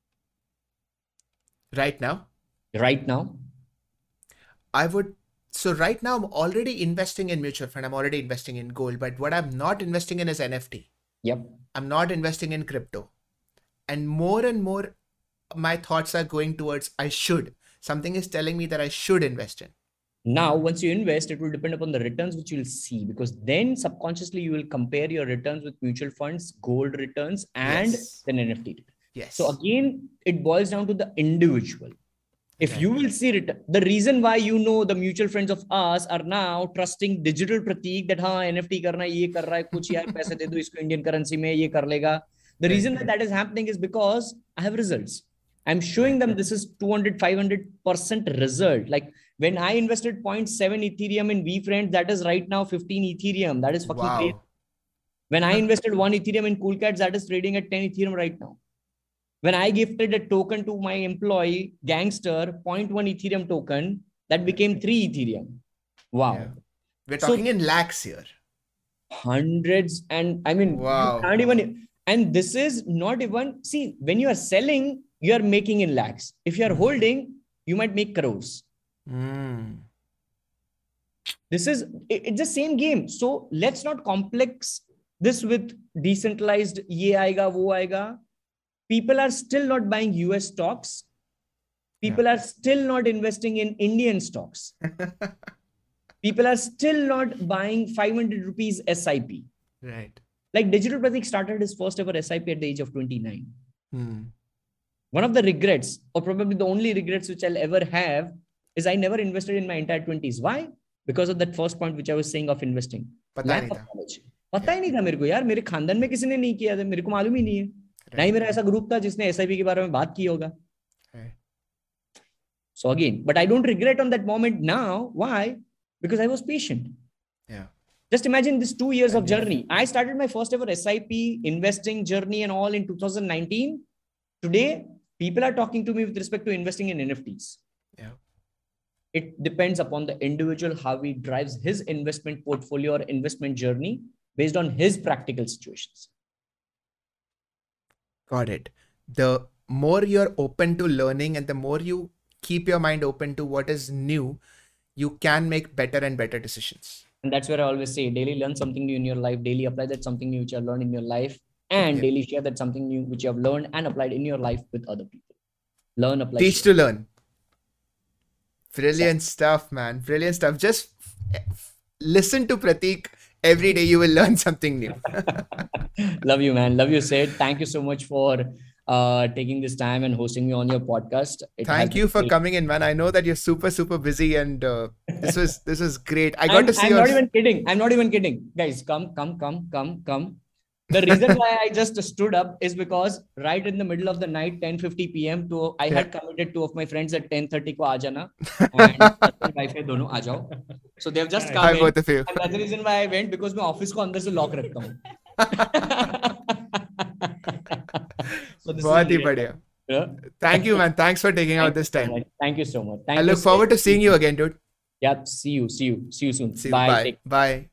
Right now? Right now? So right now I'm already investing in mutual fund. I'm already investing in gold, but what I'm not investing in is NFT. Yep. I'm not investing in crypto. And more my thoughts are going towards I should. Something is telling me that I should invest in. Now, once you invest, it will depend upon the returns which you'll see, because then subconsciously you will compare your returns with mutual funds, gold returns, and then NFT. Yes. So again, it boils down to the individual. If you will see return, the reason why the mutual friends of us are now trusting digital Pratik that NFT karna ye kar raha hai, kuch yaar paise de do isko Indian currency mein ye kar lega. The reason why that is happening is because I have results. I'm showing them this is 200-500% result. Like when I invested 0.7 Ethereum in VFriends, that is right now 15 Ethereum. That is fucking crazy. When I invested 1 Ethereum in CoolCats, that is trading at 10 Ethereum right now. When I gifted a token to my employee, Gangster, 0.1 Ethereum token, that became 3 Ethereum. Wow. Yeah. We're talking in lakhs here. Hundreds. And I mean, you can't even, and this is not even, see, when you are selling, you are making in lakhs. If you are holding, you might make crores. It's the same game. So let's not complex this with decentralized ye aayega, wo aayega. People are still not buying US stocks. People are still not investing in Indian stocks. People are still not buying 500 rupees SIP. Right. Like Digital Pratik started his first ever SIP at the age of 29. One of the regrets, or probably the only regrets which I'll ever have, is I never invested in my entire 20s. Why? Because of that first point which I was saying of investing. Lack of knowledge. पता ही नहीं था मेरे को यार, मेरे खानदान में किसी ने नहीं किया था, मेरे को मालूम ही नहीं है. नहीं मेरा ऐसा ग्रुप था जिसने एसआईपी के बारे में बात की होगा. So again, but I don't regret on that moment now. Why? Because I was patient. Yeah. Just imagine this 2 years of journey. I started my first ever SIP investing journey and all in 2019. Today, people are talking to me with respect to investing in NFTs. Yeah. It depends upon the individual, how he drives his investment portfolio or investment journey based on his practical situations. Got it. The more you're open to learning and the more you keep your mind open to what is new, you can make better and better decisions. And that's where I always say, daily learn something new in your life, daily apply that something new which you have learned in your life, and daily share that something new which you have learned and applied in your life with other people. Learn, apply, teach to learn. Brilliant stuff, man. Brilliant stuff. Just listen to Pratik. Every day you will learn something new. Love you, man. Love you, Sid. Thank you so much for taking this time and hosting me on your podcast. Thank you for coming in, man. I know that you're super, super busy, and this was great. I got to see. I'm not even kidding. I'm not even kidding. Guys, come. The reason why I just stood up is because right in the middle of the night, 10:50 p.m. I had committed 2 of my friends at 10:30 ko aa jana, and my wife hai dono aa jao. So they've just come in. Both of you. And that's the reason why I went, because मैं office को अंदर से lock रखता हूँ. बहुत ही बढ़िया. Thank you, man. Thanks for taking out this time. Thank you so much. I look forward to seeing you again, dude. Yeah. See you soon. Bye. Bye.